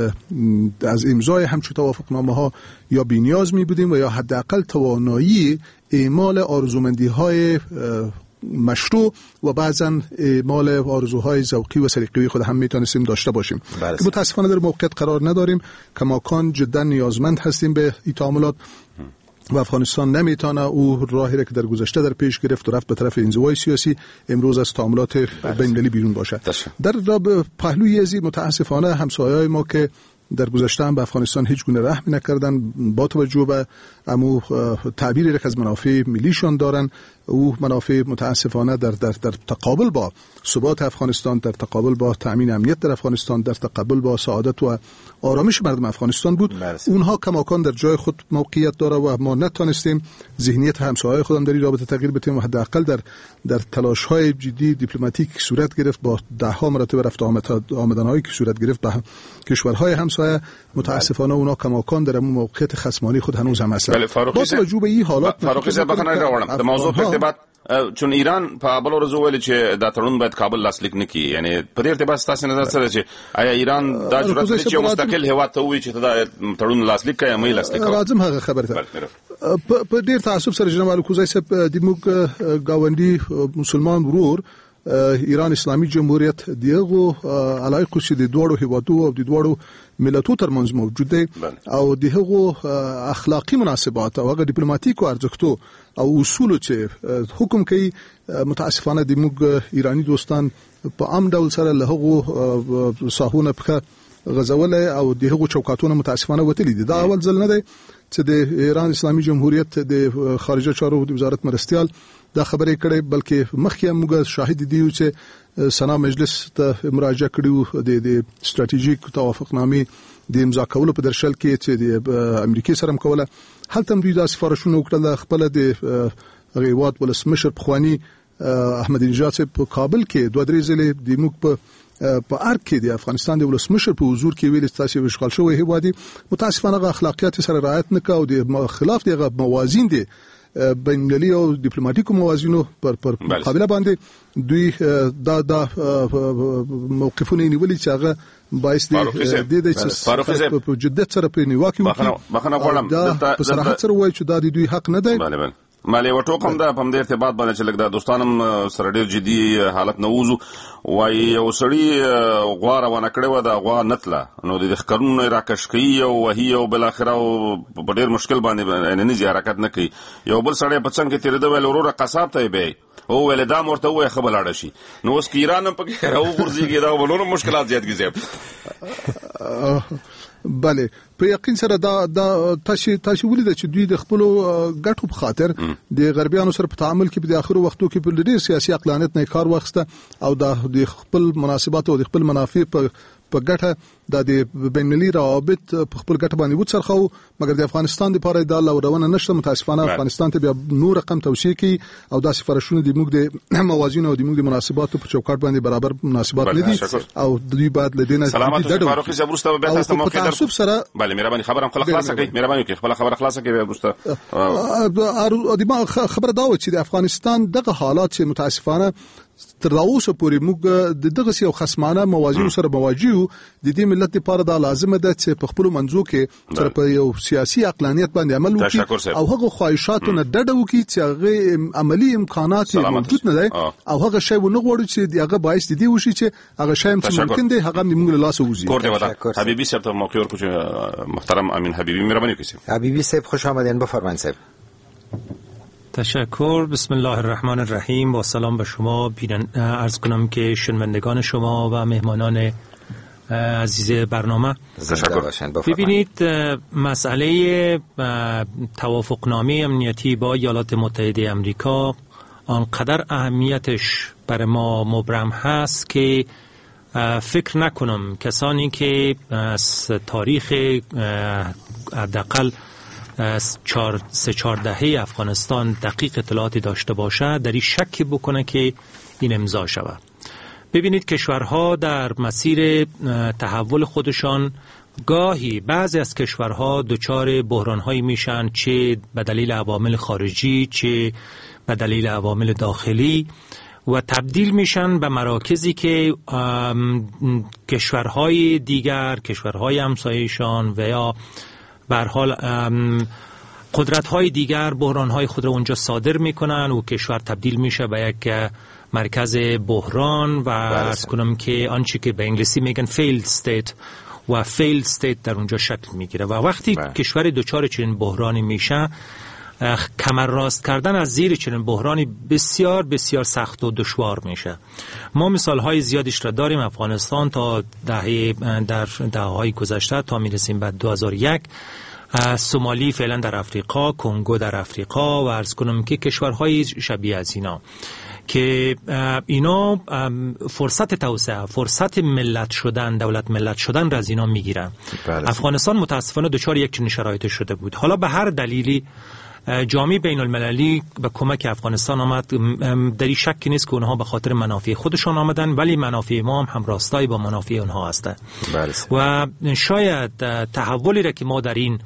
از امضای همچون توافقنامه‌ها یا بی‌نیاز می‌بودیم و یا حداقل توانایی اعمال آرزومندی‌های مشروع و بعضا اعمال آرزوهای ذوقی و سلیقه‌ای خود هم میتونستیم داشته باشیم که متاسفانه در موقعیت قرار نداریم. کماکان جدا نیازمند هستیم به این تعاملات و افغانستان نمیتونه او راهی را که در گذشته در پیش گرفت و رفت به طرف انزوای سیاسی امروز از تعاملات بین‌المللی بیرون باشه. در پهلوی ازی متاسفانه همسایه‌های ما که در گذشته هم به افغانستان هیچ گونه رحم نکردن با توجه به امو تعبیری که از منافع ملیشان دارن، او منافع متاسفانه در تقابل با ثبات افغانستان، در تقابل با تامین امنیت در افغانستان، در تقابل با سعادت و آرامش مردم افغانستان بود. اونها کماکان در جای خود موقعیت داره و ما نتونستیم ذهنیت همسایه‌های خودم در این رابطه تغییر بدیم و حداقل در تلاش‌های جدی دیپلماتیک صورت گرفت با ده‌ها مرتبه رفت آمدن‌هایی که صورت گرفت به کشورهای همسایه، متاسفانه اونا کماکان در موقعیت خصمانه خود هنوز هم هستند. با توجه به این حالات فاروقی صاحب بخنه راوړم د موضوع په ارتباط چون ایران په اول ورځ ویل چې دا تړون باید کابل لاسلیک نکړي، یعنی په دې ارتباط تاسو نظر سره چې آیا ایران دا جرأت لري چې مستقل هیواد ته وایي چې دا تړون لاسلیک کړي یا مې لاسلیک کړي؟ راځم هغه خبره ته په ډیر تعصب سره جناب الکوزای صاحب د موږ گاونډي مسلمان ورور ایران اسلامی جمهوریت دیغه علایق چې د دوړو هیوادو او د دوړو ملتونو ترمنځ موجود دي او دغه اخلاقی مناسبات او هغه ډیپلوماټیک ارزښتو او اصول چې حکم کوي، متاسفانه د موږ ایرانی دوستان په عام ډول سره له هغه ساحونه په غزول او دغه چوکاټونه متاسفانه وتلی دي. دا اول ځل نه دی چې د ایران اسلامی جمهوریت د خارجه چارو د وزارت مرستيال دا خبرې کړې، بلکې مخکې موږ شاهد دي چې سنا مجلس ته مراجعه کړو د استراتیژیک توافقنامې د امضا کولو په درشل کې چې د امریکای سره کوله. هلته دوی د سفارشونو وکړل خپل د غیوات ولسمشر پخوانی احمد نژاد په کابل کې دوه درې ځله د موږ په ارګ کې د افغانستان د ولسمشر په حضور کې ویل تاسو وشغال شوی هیوادي متاسفانه اخلاقیات سره رعایت نه کوي او د خلاف دغه موازین دي بین‌المللي او ډیپلوماټیکو موازینو پر مقابله باندې دوی دا موقفونه نیولي چې هغه باعث دي چې په جديت سره په نیواکي وکړي. په صراحت سره وایي چې دا د دوی حق نه دی. مالي وټوکم دا په دې ارتباط باندې چې لګدا دوستانم سره ډېر جدي حالت نووزو وای یو سړی غواره ونه کړو دا غوا نتله نو د خکرونو راکش کوي او وهي او بل اخره په ډېر مشکل باندې نه زی حرکت نه کوي. یو بل سړی په څنګه تیر دی ویل وروره قصاب ته به او ول دا مرته وای خبر لاړ شي نو اوس ایران په کې راو ورځيږي دا ولونو مشکلات زیات کیږي. بله په یقین سره دا تاسو ولید چې دوی د خپل ګټو په خاطر د غربیانو سره په تعامل کې په اخرو وختو کې په ډېر سیاسي عقلانیت نه کار واخیسته او د خپل مناسبات او د خپل منافع په ګټه د بین‌المللي روابط په خپل ګټه باندې وڅرخو، مګر د افغانستان لپاره د لورونه نشته. متاسفانه افغانستان ته بیا نور رقم توصیه کوي او د سفارشونو د موږ د موازین او د موږ د مناسباتو په چوکاټ باندې برابر مناسبات نه دي او دوی باید لدینه سلامت فاروقي صاحب ورسته به تاسو ته موقع تعصب سره بله مهرباني خبرم خلاصه کړئ، مهرباني وکړئ خپل خبره خلاصه کړئ ورسته. د خبره دا و چې د افغانستان دغه حالات چې متاسفانه تر اوسه پورې موږ دغه یو خصمانه موازین سره مواجهو، د دې ملت لپاره دا لازم ده چې په خپل منځو کې تر په یو سیاسي عقلانیت باندې عمل وکړي او هغه خواهشاتو نه ډډه وکړي چې هغه عملی امکانات موجود نه دي او هغه شی ونه غواړي چې هغه باعث دي وشي چې هغه شی چې ممکن دی هغه موږ له لاسه وځي. کور دی ودا حبیبی صاحب ته موقع ورکړو. محترم امین حبیبی مهرباني وکړئ. حبیبی صاحب خوش آمدین، بفرمایید صاحب. تشکر. بسم الله الرحمن الرحیم. با سلام به شما عرض کنم که شنوندگان شما و مهمانان عزیز برنامه. ببینید مسئله توافقنامه امنیتی با ایالات متحده آمریکا آنقدر اهمیتش برای ما مبرم هست که فکر نکنم کسانی که از تاریخ حداقل 4 دهه افغانستان دقیق اطلاعاتی داشته باشه در این شک بکنه که این امضا شود. ببینید کشورها در مسیر تحول خودشان گاهی بعضی از کشورها دچار بحران‌هایی میشن، چه به دلیل عوامل خارجی چه به دلیل عوامل داخلی، و تبدیل میشن به مراکزی که کشورهای دیگر، کشورهای همسایه‌شان و یا به هر حال قدرت‌های دیگر بحران‌های خود را اونجا صادر میکنن و کشور تبدیل میشه به یک مرکز بحران و عرض کنم که آنچه که به انگلیسی میگن failed state و failed state در اونجا شکل میگیره و وقتی کشور دچار چنین بحرانی میشه کمر راست کردن از زیر چنین بحرانی بسیار بسیار سخت و دشوار میشه. ما مثالهای زیادیش را داریم. افغانستان تا در دهه‌های گذشته تا میرسیم به 2001، سومالی فعلا در افریقا، کنگو در افریقا و عرض کنم که کشورهای شبیه از اینا فرصت توسعه، فرصت ملت شدن، دولت ملت شدن را از اینا میگیرن. افغانستان متاسفانه دچار یک چنین شرایط شده بود. حالا به هر دلیلی جامعه بین المللی به کمک افغانستان آمد. در این شکی نیست که اونها به خاطر منافع خودشان آمدن، ولی منافع ما هم راستایی با منافع اونها هسته. و شاید تحولی را که ما در این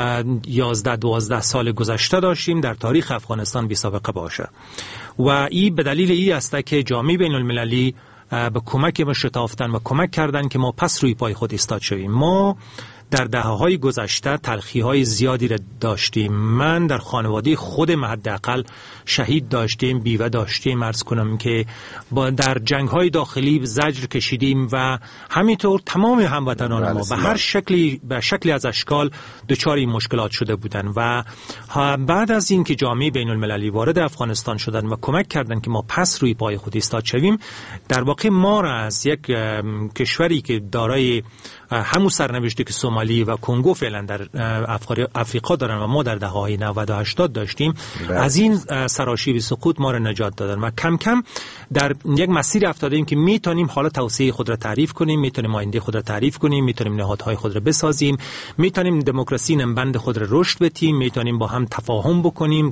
11-12 سال گذشته داشتیم در تاریخ افغانستان بی سابقه باشه و این به دلیل این است که جامعه بین المللی به کمک ما شتافتن و کمک کردن که ما پس روی پای خود ایستاد شویم. ما در دهه‌های گذشته تلخی‌های زیادی را داشتیم. من در خانواده خودم حداقل شهید داشتیم، بیوه داشتیم، عرض کنم که در جنگ‌های داخلی زجر کشیدیم و همینطور تمام هموطنان ما به هر شکلی از اشکال دچار این مشکلات شده بودند و بعد از این که جامعه بین المللی وارد افغانستان شدن و کمک کردن که ما پس روی پای خود ایستاد شویم، در واقع ما را از یک کشوری که دارای همون سرنوشتی که سومالی و کنگو فعلا در افریقا دارن و ما در دهه‌های 90 و 80 داشتیم، از این سراشیبی سقوط ما را نجات دادن و کم کم در یک مسیر افتادیم که میتونیم حالا توسعه خود را تعریف کنیم، میتونیم آینده خود را تعریف کنیم، میتونیم نهادهای خود را بسازیم، میتونیم دموکراسی نمبند خود را رشد بدیم، میتونیم با هم تفاهم بکنیم،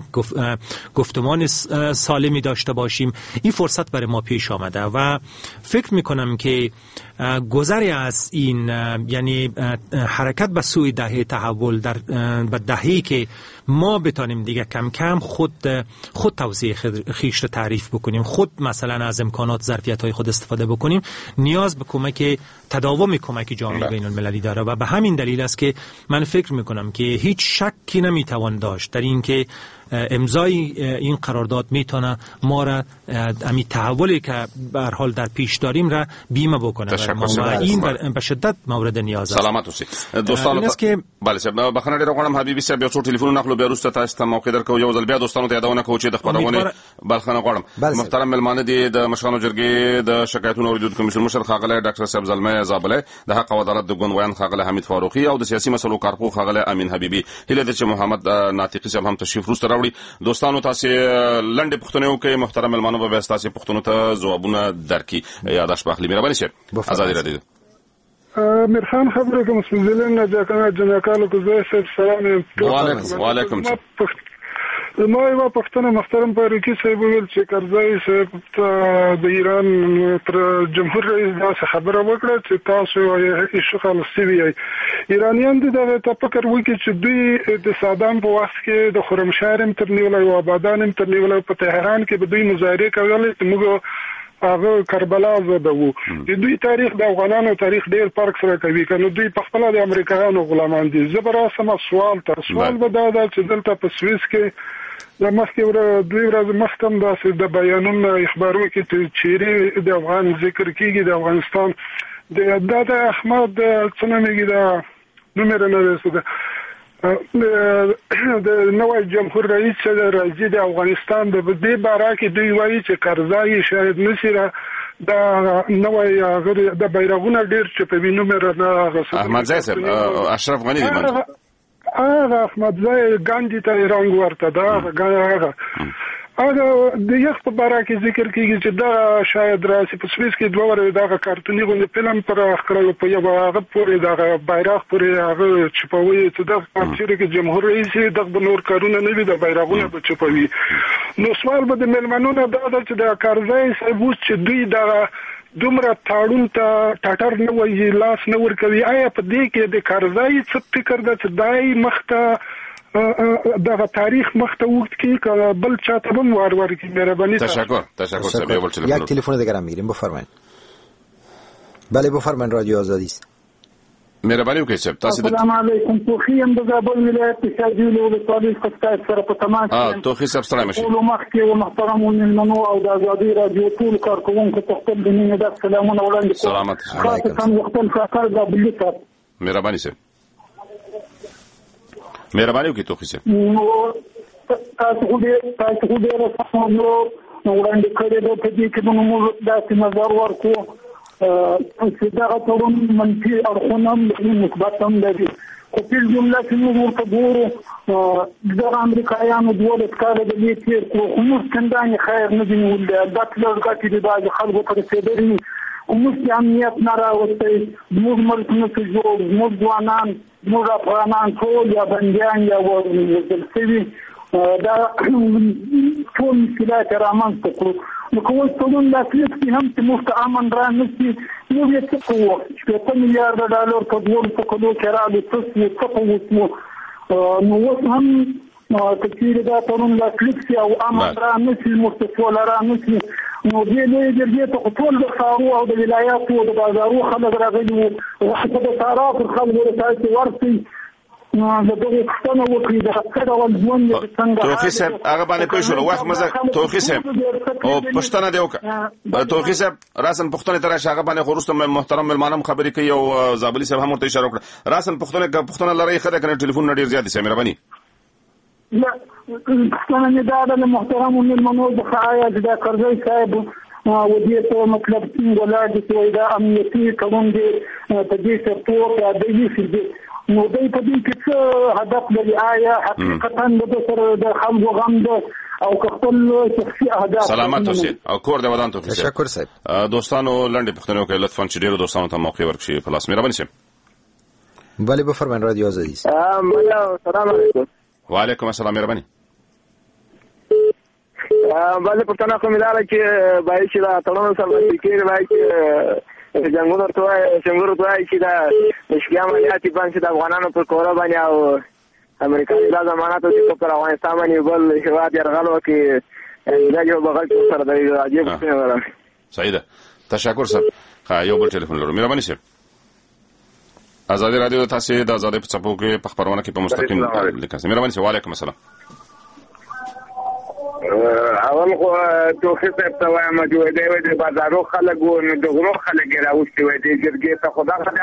گفتمان سالمی داشته باشیم. این فرصت برای ما پیش آمده و فکر میکنم که گذری از این یعنی حرکت به سوی دهه تحول در دهه‌ای که ما بتانیم دیگه کم کم خود توسعه خیش را تعریف بکنیم، خود مثلا از امکانات ظرفیت‌های خود استفاده بکنیم، نیاز به کمک تداوم کمک جامعه بین المللی داره و به همین دلیل است که من فکر میکنم که هیچ شکی نمیتوان داشت در این که امضای این قرارداد میتونه ما را امی تحولی که به هر حال در پیش داریم را بیمه بکنه و این به شدت مورد نیاز است. سلامت اوسئ دوستانو ته. بله صاحب بخنه ډیر غواړم حبیبي صاحب یو څو ټلیفون نخلو بیا وروسته تاسو ته موقع درکو یو ځل بیا دوستانو ته یادونه کوم چې د خبرونه بلخنه غواړم. محترم ملمانه دي د مشرانو جرګې د شکایتونو اوریدونکو کمیسیون مشر خاغله ډاکټر صاحب زلمه زابله د حق او عدالت د ګوند خاغله حمید فاروقي او د سیاسي مسلو کارپو خاغله امین حبیبي هله د چې محمد ناطقي صاحب هم تشریف وروسته راوړي. دوستانو تاسو لنډه پښتنه وکي. محترم ملمانو به تاسو پښتنو ته جوابونه درکې یاداش باخلی مهرباني شه. آزادی رادیو میرخان خبره کوم سپیڅلن نه ځکه جنکالو کو زه سلام وعلیکم ما یو پښتنه محترم فاروقي صاحب ویل چې کرزی صاحب د ایران پر جمهور رئیس دا خبره وکړه چې تاسو یې اشغال سوي ایرانیان د تفکر وکړي چې دوی د صدام په وخت کې د خرمشهر تر نیول او آبادان تر نیول په تهران کې به دوی مظاهره کولې چې موږ هغه کربلا زده وو. د دوی تاریخ د افغانانو تاریخ ډیر فرق سره کوي کنه دوی په خپل د امریکایانو غلامان دي. زبراسمه سوال به دا چې دلته په سويس کې د مخکې دوی ورځې مخکم د بیانونو اخبارو کې چې د افغان ذکر کیږي د افغانستان د احمد څنګه دا نومره نه رسیده د نوې جمهور رئیس چې راځي د افغانستان د دې باره کې دوی وایي چې کرزی شاید نشي دا نوې هغه د بیرغونه ډیر چې په وینو مې را احمد ځای صاحب اشرف غنی دی هغه احمد ځای ګاندی ته رنگ ورته دا هغه د یخ په باره کې ذکر کیږي چې دا شاید راسي په سویس کې دوه ورځې دا کارتونی غوښنه فلم پر اخرلو په یو هغه پورې دا بیرغ پورې هغه چپوي چې د پارچې کې جمهور رئیس د نور کارونه نه وي د بیرغونه په چپوي نو سوال به د ملمنو نه دا چې د کارځای صاحب چې دوی دا دومره تاړون ته ټاټر نه وایي لاس نه ورکوي آیا په دې کې د کارځای څه فکر ده چې دای مخته دغه تاریخ مخته وخت کې بل چاته هم وار کی مهربانی تشکر صاحب یک تلفن دیگر هم میگیریم بفرمایید. بله بفرمایید رادیو آزادی است. مهربانی وکړئ صاحب تاسو السلام علیکم توخی هم د زابل ولایت شاجوی له طالب خصای سره په تماس توخی صاحب سلام علیکم ټول مخکې او محترمون المنو او د آزادی رادیو ټول کارکونکو ته خپل د مینې د سلامونه وړاندې کوم سلامت خاصه وختن فقط د بلیکات مهربانی صاحب مهرباني وکړئ توخی صاحب تاسو دې رسمو وړاندې کړی د دې کې موږ داسې نظر ورکو چې دا ټول منفي اړخونه مثبت هم لري خو په جمله کې موږ ورته ګورو د امریکایانو دوه کال د دې تیر کو موږ څنګه خیر نه دی ولې دا ټول غټي دي د خلکو پر رسیدلی موږ امنیت نه راوستي موږ ملک نه جوړ موږ ځوانان موږ افغانان ټول یا بنديان یا ورسېږي دا ټول مشکلات رامنځته کړو نو کوم څلون د کلیپي هم چې موږ امن را نشي نو یې څه کوو چې $1 میلیارډ په دوه کلو کې راځي څه کوو نو اوس هم کچیر دا ټول د کلیپي او امن را نشي مستقل را نشي نو دې نه درځي ته ټول د خارو او د ولایتو او د بازارو خلک راغلي او حتی د طرف خلک ورته ورسي نو دغه څنګه وکړي دا کله ولونه څنګه توخی صاحب هغه باندې پوه شو وخت مزه توخی صاحب او پښتنه دی وکړه توخی صاحب راسن پښتنه تر شاګه باندې خورسته محترم ملمانم خبرې کوي او زابلی صاحب هم ورته اشاره وکړه راسن پښتنه لری خره کنه ټلیفون نډیر زیات سي مهرباني لا پښتنه نه دا د محترم ملمانو د خایا د کرزي صاحب و دې ته مطلب څنګه ولادي چې دا امنیتي قانون دی په دې سپورټ د دې نو دوی په دې کې څه هدف لري آیا حقیقتا د سره د خلکو غم ده او خپل شخصي اهداف سلامت اوسئ او کور د ودان ته تشکر صاحب دوستانو لنډه پښتنو کې لطفا چې ډیرو دوستانو ته موقع ورکړي په لاس مهرباني صاحب بله بفرمایئ رادیو آزادی السلام علیکم وعلیکم السلام مهرباني بله پښتنه کوم اداره چې بای چې دا تړون سره کې بای چې جنگونو ته څنګه ورته چې دا مشکیا مالیاتي باندې د افغانانو پر کور باندې او امریکایي د ضمانت چې پر افغانستان باندې بل شواد يرغل وکي دا یو بغل سره د عجیب څه صحیح ده تشکر صاحب یو بل ټلیفون لرو مهرباني صاحب آزادی رادیو تاسو د آزادی په چپو کې په خبرونه کې په مستقیم لیکل مهرباني صاحب وعلیکم السلام اول خو توخی صاحب ته وایم چې دوی د بازارو خلک وو نو د غرو خلک راوستي وي د جرګې ته خدا د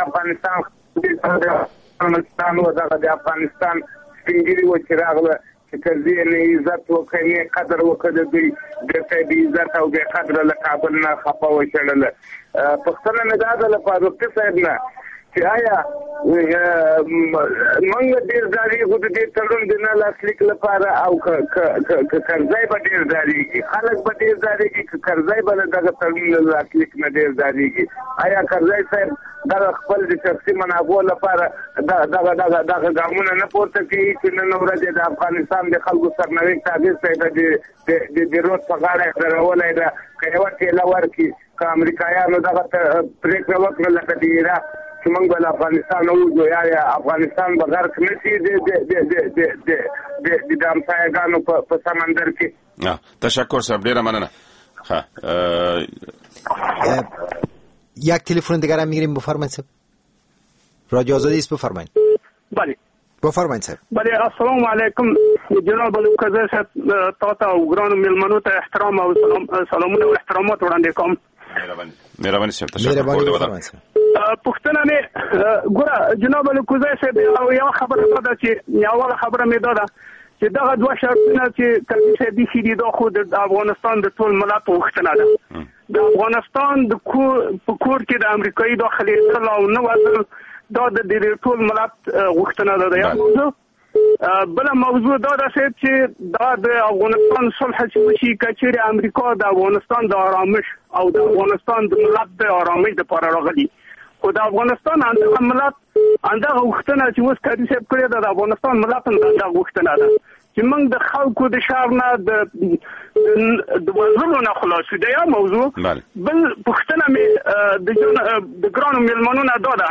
افغانستان و د افغانستان سپینګری و چې راغله چې ترځي نه عزت وکړي قدر وکړي دوی د عزت او د قدر له کابل نه خپه وشړل پښتنه نه دا د فاروق صاحب نه چې آیا موږ ډیر ځای خو دې تړون د نه لاسلیک لپاره او کرځای به ډیر ځای خلک به ډیر ځای کې کرځای به دغه تړون لاسلیک نه ډیر ځای آیا کرځای صاحب دا خپل د شخصي منابع لپاره دغه ګامونه نه پورته کوي چې نن ورځ د افغانستان د خلکو سرنوشت تعبیر صاحب د روډ په غاړه درولای دا کيوه ټیلا ورکی که امریکایانو دغه پریکړه وکړه لکه د عراق چې موږ به افغانستان وځو یا افغانستان به غرق نشي د همسایه‌ګانو په سمندر کې تشکر صاحب ډیره مننه یک تلفن دیگر هم میگیریم بفرمایید صاحب رادیو آزادی است بفرمایید بله بفرمایید صاحب بله السلام علیکم جناب القضا صاحب تاسو او ګرانو ملمنو ته احترام او سلامونه او احترامات وړاندې کوم مهرباني صاحب تشکر پښتنه نه ګوره جناب القضا صاحب یو خبره ده چې یو خبره مې ده چې دغه دوه شرطونه چې کله چې دي د خو د افغانستان د ټول ملت وختنه ده د افغانستان د کور کې د امریکایي داخلي اطلاع نه وځل دا د دې ټول ملت غوښتنه ده. یا موضوع بل موضوع دا ده چې دا د افغانستان صلح چې وشي کچېرې امریکا د افغانستان د آرامش او د افغانستان د ملت د آرامش لپاره راغلي، خو د افغانستان اندغه ملت اندغه غوښتنه چې اوس کاري صاحب کړې ده د افغانستان ملت اندغه غوښتنه ده چې موږ د خلکو د شعر نه د وزرو نه خلاصو. دا یو موضوع. بل پوښتنه مې د ګرانو مېلمنو نه دا ده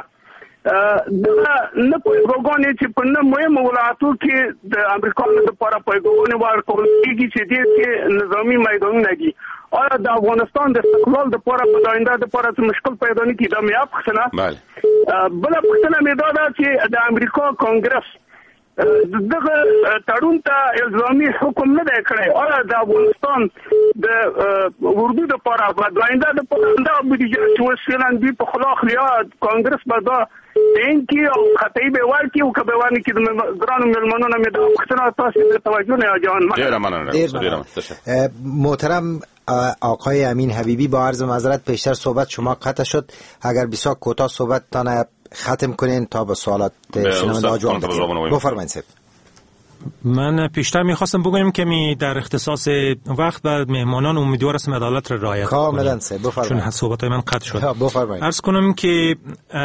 نه پیغوګانې چې په نه مهمو ولایتو کې د امریکا لپاره پیغوګانې ورکول کېږي چې دې کې نظامي میدانونه دي. آیا د افغانستان د استقلال لپاره په آینده لپاره څه مشکل پیدا نه کیږي؟ دا مې پوښتنه. بل پوښتنه مې دا ده چې د امریکا کانګرس دغه تړون ته الزامي حکم نه دی کړی. آیا د افغانستان د اردو لپاره په آینده لپاره دا بودیجه چې وسیلان دی په خلاف یا کانګرس به دا دین کې او خطي به ورکی او کبه ورني کې د ګرانو ملمنو نه مې دا وختونه تاسو ته توجه نه جان. محترم آقای امین حبیبی، با عرض معذرت پیشتر صحبت شما قطع شد. اگر بسیار کوتاه صحبت تانه ختم کنین تا به سوالات شنونده جواب بدیم. بفرمایید. من پیشتر میخواستم بگویم که در اختصاص وقت و مهمانان امیدوار هستم عدالت را رعایت کنیم. کاملا بفرمایید. چون صحبت‌های من قطع شد. بفرمایید. عرض کنم که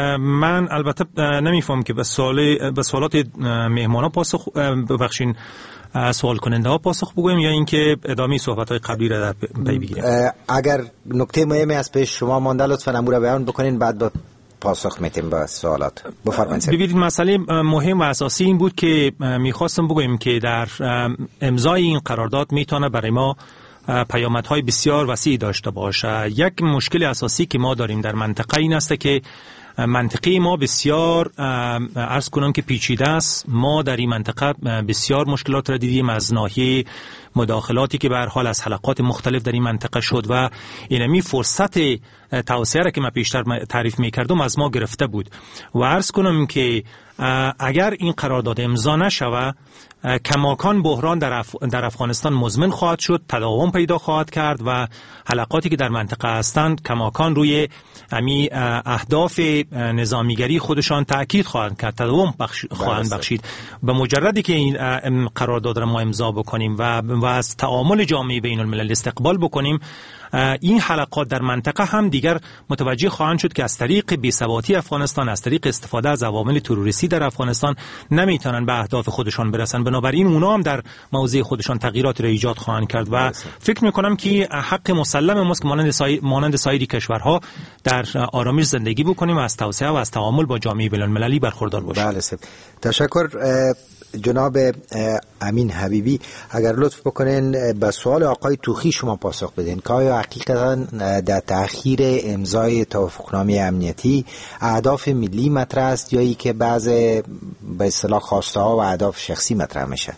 من البته نمیفهم که به سوالات مهمانان پاسخ ببخشین سوال کننده ها پاسخ بگویم یا اینکه ادامه صحبت های قبلی را در پی بگیریم. اگر نکته مهمی از پیش شما مانده لطفاً امور را بیان بکنین، بعد با پاسخ میتیم به سوالات. بفرمایید. ببینید مسئله مهم و اساسی این بود که میخواستم بگویم که در امضای این قرارداد میتونه برای ما پیامدهای بسیار وسیع داشته باشه. یک مشکل اساسی که ما داریم در منطقه این است که منطقه ما بسیار عرض کنم که پیچیده است. ما در این منطقه بسیار مشکلات را دیدیم از ناحیه مداخلاتی که به هر حال از حلقات مختلف در این منطقه شد و اینمی فرصت توسعه را که من پیشتر تعریف می‌کردم از ما گرفته بود و عرض کنم که اگر این قرارداد امضا نشود کماکان بحران در افغانستان مزمن خواهد شد، تداوم پیدا خواهد کرد و حلقاتی که در منطقه هستند کماکان روی امی اهداف نظامیگری خودشان تأکید خواهند کرد، تداوم خواهند بخشید. به مجردی که این قرارداد را ما امضا بکنیم و از تعامل جامعه بین الملل استقبال بکنیم، این حلقات در منطقه هم دیگر متوجه خواهند شد که از طریق بی‌ثباتی افغانستان، از طریق استفاده از عوامل تروریستی در افغانستان نمیتونن به اهداف خودشان برسن. بنابراین اونا هم در موضع خودشان تغییرات را ایجاد خواهند کرد و فکر میکنم که حق مسلم ماست که مانند سایر کشورها در آرامش زندگی بکنیم و از توسعه و از تعامل با جامعه بین المللی برخوردار باشیم. بله، تشکر. جناب امین حبیبی، اگر لطف بکنین به سوال آقای توخی شما پاسخ بدین که آیا حقیقتا در تأخیر امضای توافقنامه امنیتی اهداف ملی مطرح است یا ای که بعض به اصطلاح خواسته ها و اهداف شخصی مطرح میشه؟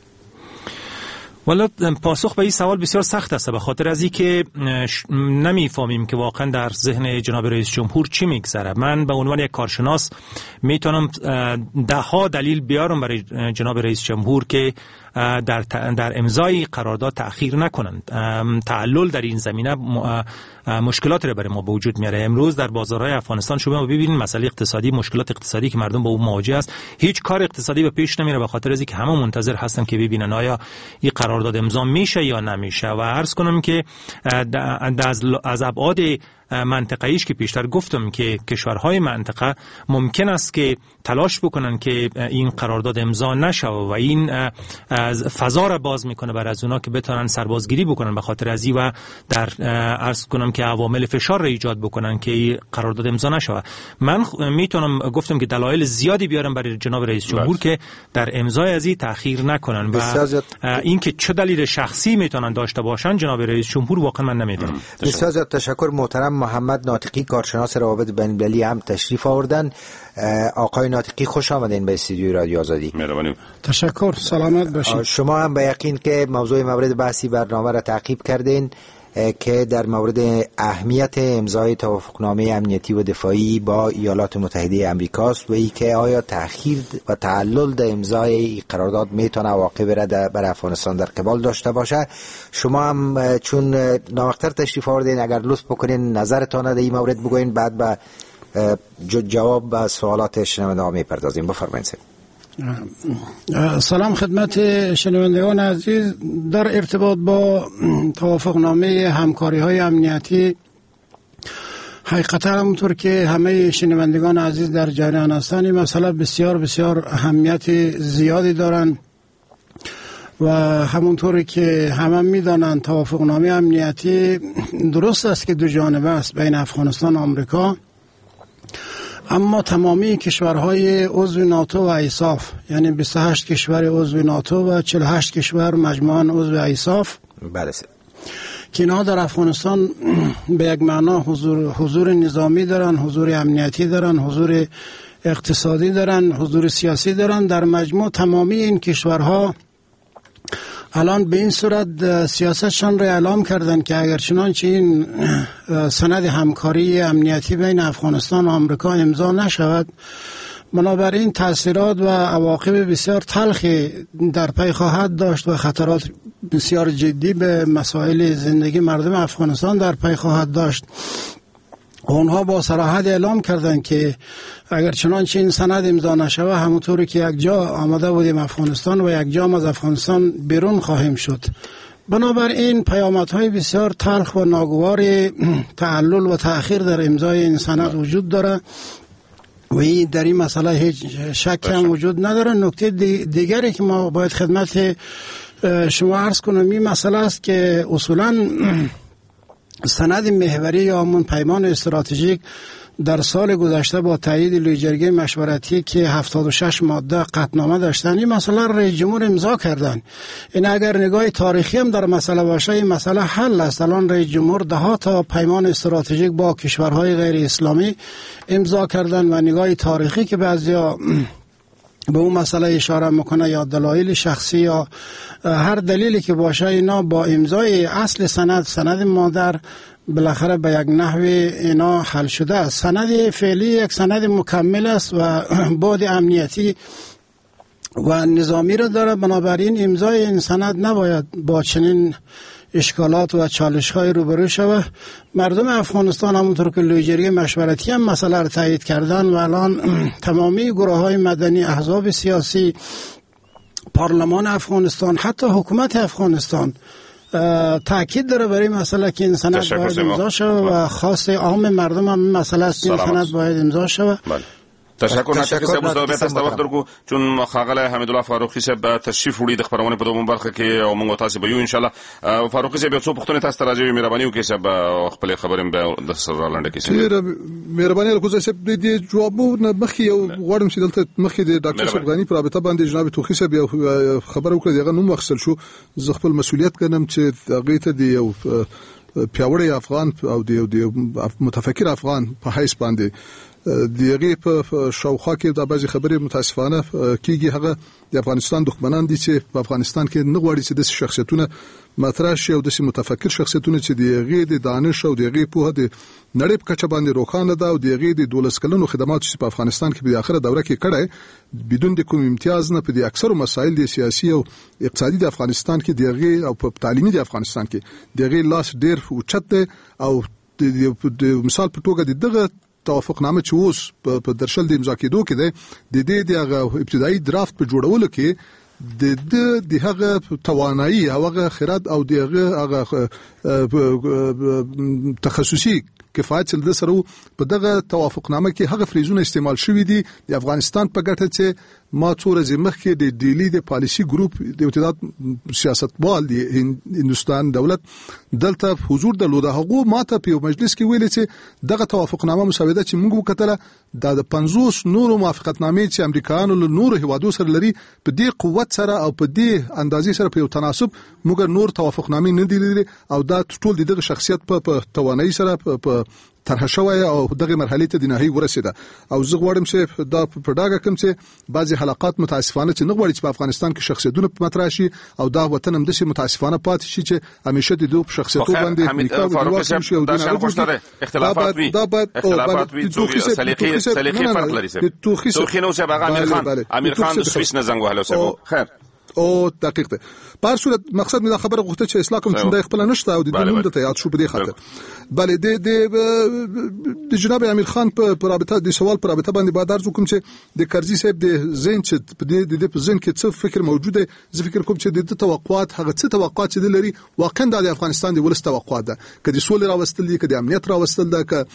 والا پاسخ به این سوال بسیار سخت است، به خاطر از اینکه نمیفهمیم که واقعا در ذهن جناب رئیس جمهور چی میگذره. من به عنوان یک کارشناس میتونم ده ها دلیل بیارم برای جناب رئیس جمهور که در امضای قرارداد تأخیر نکنند. تعلل در این زمینه مشکلات رو برای ما به وجود میاره. امروز در بازارهای افغانستان شما ببینید مسئله اقتصادی، مشکلات اقتصادی که مردم با اون مواجه است، هیچ کار اقتصادی به پیش نمیره به خاطر از اینکه همه منتظر هستن که ببینن آیا این قرارداد امضا میشه یا نمیشه. و عرض کنم که از ابعاد منطقه‌ایش که پیشتر گفتم که کشورهای منطقه ممکن است که تلاش بکنن که این قرارداد امضا نشه و این فضا را باز میکنه برای از اونا که بتونن سربازگیری بکنن به خاطر ازی و در عرض کنم که عوامل فشار را ایجاد بکنن که این قرارداد امضا نشه. من میتونم گفتم که دلایل زیادی بیارم برای جناب رئیس جمهور که در امضای ازی تأخیر نکنن و این که چه دلیل شخصی میتونن داشته باشن جناب رئیس جمهور واقعا من نمیدونم. بسیار زیاد تشکر. محترم محمد ناطقی، کارشناس روابط بین المللی هم تشریف آوردن. آقای ناطقی خوش آمدین به استودیوی رادیو آزادی. مهربانی. تشکر. سلامت باشید. شما هم به یقین که موضوع مورد بحثی برنامه را تعقیب کردین. که در مورد اهمیت امضای توافقنامه امنیتی و دفاعی با ایالات متحده امریکاست و ای که آیا تأخیر و تعلل در امضای این قرارداد میتونه عواقب را بر افغانستان در قبال داشته باشه. شما هم چون ناوقتر تشریف آوردین اگر لطف بکنین نظرتان در این مورد بگوین، بعد به جواب به سوالات شنونده ها میپردازیم. بفرمایید. سلام خدمت شنوندگان عزیز. در ارتباط با توافقنامه همکاری های امنیتی، حقیقتا همونطور که همه شنوندگان عزیز در جریان هستند، این مسئله بسیار بسیار اهمیت زیادی دارند و همونطوری که همه میدانند توافقنامه امنیتی درست است که دو جانبه است بین افغانستان و آمریکا، اما تمامی کشورهای عضو ناتو و ایساف، یعنی 28 کشور عضو ناتو و 48 کشور مجموعاً عضو ایساف، بله، که اینها در افغانستان به یک معنا حضور نظامی دارن، حضور امنیتی دارن، حضور اقتصادی دارن، حضور سیاسی دارن. در مجموع تمامی این کشورها الان به این صورت سیاستشان را اعلام کردن که اگر چنانچه این سند همکاری امنیتی بین افغانستان و آمریکا امضا نشود، بنابراین تاثیرات و عواقب بسیار تلخی در پی خواهد داشت و خطرات بسیار جدی به مسائل زندگی مردم افغانستان در پی خواهد داشت. اونها با صراحت اعلام کردند که اگر چنانچه این سند امضا نشود، همونطوری که یک جا آمده بودیم افغانستان و یک جا از افغانستان بیرون خواهیم شد. بنابراین پیامدهای بسیار تلخ و ناگوار تعلل و تأخیر در امضای این سند وجود داره و این در این مسئله هیچ شک هم وجود نداره. نکته دیگری که ما باید خدمت شما عرض کنم این مسئله است که اصولاً سند محوری یا همون پیمان استراتژیک در سال گذشته با تایید لوی جرگه مشورتی که 76 ماده قطعنامه داشتن، این مسئله رئیس جمهور امضا کردن. این اگر نگاه تاریخی هم در مسئله باشه، این مسئله حل است. الان رئیس جمهور 10 تا پیمان استراتژیک با کشورهای غیر اسلامی امضا کردن و نگاه تاریخی که بعضیا به اون مسئله اشاره میکنه یا دلایل شخصی یا هر دلیلی که باشه، اینا با امضای اصل سند مادر بالاخره به یک نحو اینا حل شده است. سند فعلی یک سند مکمل است و بعد امنیتی و نظامی را داره. بنابراین امضای این سند نباید با چنین اشکالات و چالش‌های روبرو شود. مردم افغانستان همونطور که لوی جرگه مشورتی هم مسئله را تایید کردن و الان تمامی گروه‌های مدنی، احزاب سیاسی، پارلمان افغانستان، حتی حکومت افغانستان تاکید داره برای مسئله که این سند باید امضا شود و خاص عام مردم هم این مسئله است که این سند باید امضا شود. تشکر ناطق صاحب. اوس به تاسو وخت درکو چون خاغله حمید الله فاروقي صاحب تشریف وړي د خبرونه په دومره برخه کې او موږ تاسو به یو ان شاء الله. فاروقي صاحب څو پښتنه تاسو راځي مهرباني وکړئ صاحب خپل خبرې به د سره لاندې کې ډیر مهرباني وکړئ صاحب د جوابونه مخکې یو غواړم چې دلته مخکې د ډاکټر صفغاني پر رابطه باندې جناب توخي صاحب یو خبر وکړي. دغه نوم مخسل شو. زه خپل مسؤلیت ګڼم چې هغه ته دی یو پیاوړی افغان او د متفکر افغان په حیث باندې دیغه په شاوخوا کې د بعضی خبرې متاسفانه کیږي. هغه د افغانستان دښمنان دي چې په افغانستان کې نه غواړي چې د شخصیتونه مطرح شي او د متفکر شخصیتونه چې دیغه د دانش او دیغه په د نړۍ په کچه باندې روخانه ده او دیغه د 12 کلونو خدمات چې په افغانستان کې په اخره دوره کې کړه بدون د کوم امتیاز نه په د اکثر مسایل د سیاسي او اقتصادي د افغانستان کې دیغه او په تعلیمي د افغانستان کې دیغه لاس ډیر اوچت ده او د مثال په توګه دغه توافقنامه چې اوس په درشل د امضا کېدو کې ده د دې د ابتدایي درافت په جوړولو کې د هغه توانایي هغه خیرات او دغه تخصصي کفایت چې د سره په دغه توافقنامه کې هغه فریزونه استعمال شوې دي د افغانستان په ګټه چې ما څو ورځې مخکې د ډیلی د پالیسي ګروپ د اتحاد سیاستوال د هندستان دولت دلته حضور درلود. هغه ماته په مجلس کې ویل چې دغه توافقنامه مسوده چې موږ وکړه د 50 نورو موافقتنامې چې امریکایانو له نورو هیوادو سره لري په دې قوت سره او په دې اندازې سره په یو تناسب موږ نور توافقنامې نه دي لري او دا ټول دغه شخصیت په توانایي سره په طرح شوی او دغه مرحله ته د نهایی ورسیده او زه غواړم چې دا په ډاګه کوم چې بعضی حلقات متاسفانه چې نه غواړي چې په افغانستان کې شخصیتونه مطرح شي او دا وطن هم د شي متاسفانه پاتې شي چې همیشه د دوه شخصیتونو باندې فاروق صاحب دا شان خوشتره اختلافات وي سلیقې فرق لري سه توخي نو چې امیر خان د سويس نه زنګ وهلو سه خیر او دقیق ده. په هر صورت مقصد مې دا خبره غوښته چې اصلاح کوم چې خپل نشته او د دې نوم ته یاد شو په دې خاطر. بله د جناب امیر خان په رابطه د سوال په رابطه باندې بعد ارزو کوم چې د کرزي صاحب د ذهن چې په دې په ذهن کې څه فکر موجوده زه فکر کوم چې د توقعات هغه څه توقعات چې لري واقعا د افغانستان د ولس توقعات ده کدي سولې راوستل دي کدي امنیت راوستل ده ک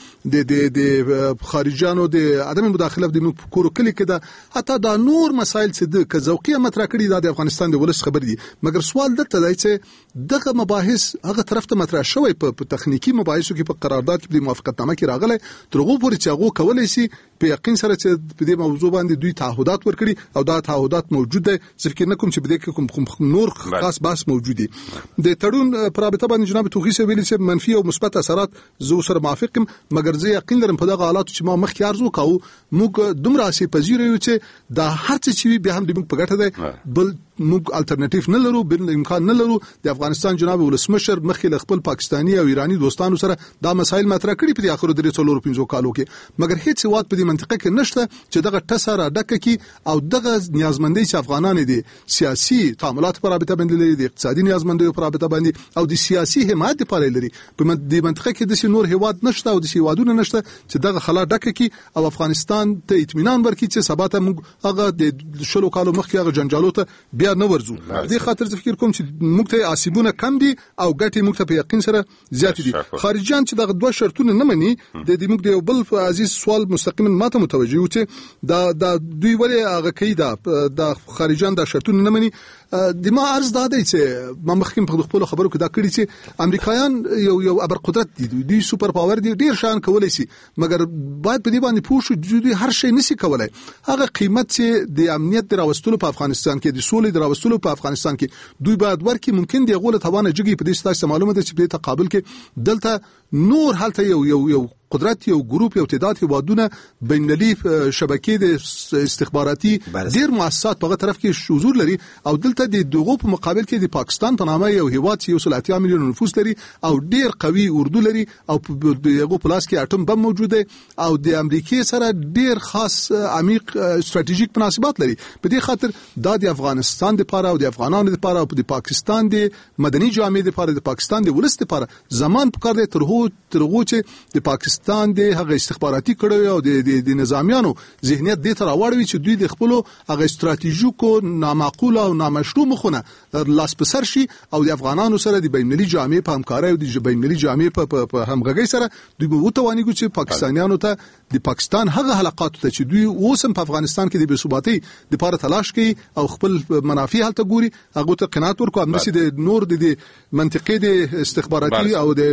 د خارجانو د عدم مداخله د کورو کلی کې ده حتی دا نور مسایل چې د ذوقي مطرح کړي د افغانستان د ولس خبر دي مګر سوال دته دی چې دغه مباحث هغه طرف ته مطرح شوی په تخنیکی مباحثو کې په قرارداد کې د موافقتنامه کې راغله ترغو پورې چې هغه کولای شي په یقین سره چې په دې موضوع باندې دوی تعهدات ورکړي او دا تعهدات موجود دي ځکه نه کوم چې په دې کې کوم نور خاص بحث موجود دي د تړون پر رابطه باندې جناب توخي سه ویلي چې منفي او مثبت اثرات زو سره موافقم مګر زه یقین لرم په دغه حالات چې ما مخکې ارزو کاو موږ دومره سي پذیرو چې دا هر څه چې به هم د موږ په ګټه ده بل موږ الټرنیټیو نه لرو بل امکان نه لرو د افغانستان جناب ولسمشر مخکې خپل پاکستانی او ایرانی دوستانو سره دا مسایل مطرح کړي په اخرو درې څلور 15 کالو کې مګر هیڅ وخت په دې منطقه کې نشته چې دغه ټسره ډکه کی او دغه نیازمندۍ چې افغانان دي سیاسي تعاملات پر رابطه باندې لري د اقتصادي نیازمندۍ پر رابطه باندې او د سیاسي حمایت لپاره لري په دې منطقه کې د نور هیواد نشته او د هیوادونو نشته چې دغه خلا ډکه کی او افغانستان ته اطمینان ورکړي چې سبا ته موږ هغه د شلو کالو مخکې هغه جنجالو ته بیا نه ورځو دې خاطر فکر کوم چې موږ ته آسیبونه کم دي او ګټې موږ ته په یقین سره زیات دي خارجيان چې دغه دوه شرطونه نه مني د دې موږ د بل عزیز سوال مستقیما ماته متوجه یو چې دا دوی ولې هغه کوي دا خارجيان دا شرطونه نه مني د ما عرض دا دی چې ما مخکې په خپل خبرو کې دا کړی چې امریکایان یو ابر قدرت دي سوپر پاور دي ډیر شان کولای شي مګر باید په دې باندې پوه شو دوی هر شی نشي کولای هغه قیمت چې د امنیت دراوستلو په افغانستان کې د سولې دراوستلو په افغانستان کې دوی باید ورکې ممکن دی غوله توانه جګي په دې ستاسو معلومه ده چې په تقابل کې دلته نور حالت یو قدرت یو ګروپ یو تعداد هیوادونه بینالمللي شبکې د استخباراتي ډیر مؤسسات په طرف کې حضور لري او دلته د دغه په مقابل کې د پاکستان په نامه یو هیواد چې 180 میلیون نفوس لري او ډیر قوي اردو لري او دغه پلاس کې اټوم بم موجود دی او د امریکای سره ډیر خاص عمیق استراتیژیک مناسبات لري په دې خاطر د افغانستان لپاره او د افغانانو لپاره او د پاکستان د مدني جامعې لپاره د پاکستان د ولست لپاره زمان پکار دی ترغو چې د پاکستان د هغه استخباراتي کړو او د نظامیانو ذهنیت د تر اواړوي چې دوی د خپل هغه استراتیژیکو نامعقوله او نامشروع مخونه لاس پسر شي او د افغانانو سره د بینالمللي جامعې په همکارۍ او د بینالمللي جامعې په همغږۍ سره دوی به وتوانیږي چې پاکستانیانو ته د پاکستان هغه حلقات ته چې دوی اوسم په افغانستان کې د بیثباتۍ لپاره تلاش کوي او خپل منافع هلته ګوري هغه ته قناعت ورکو امنسي د نور د منطقې د استخباراتي او د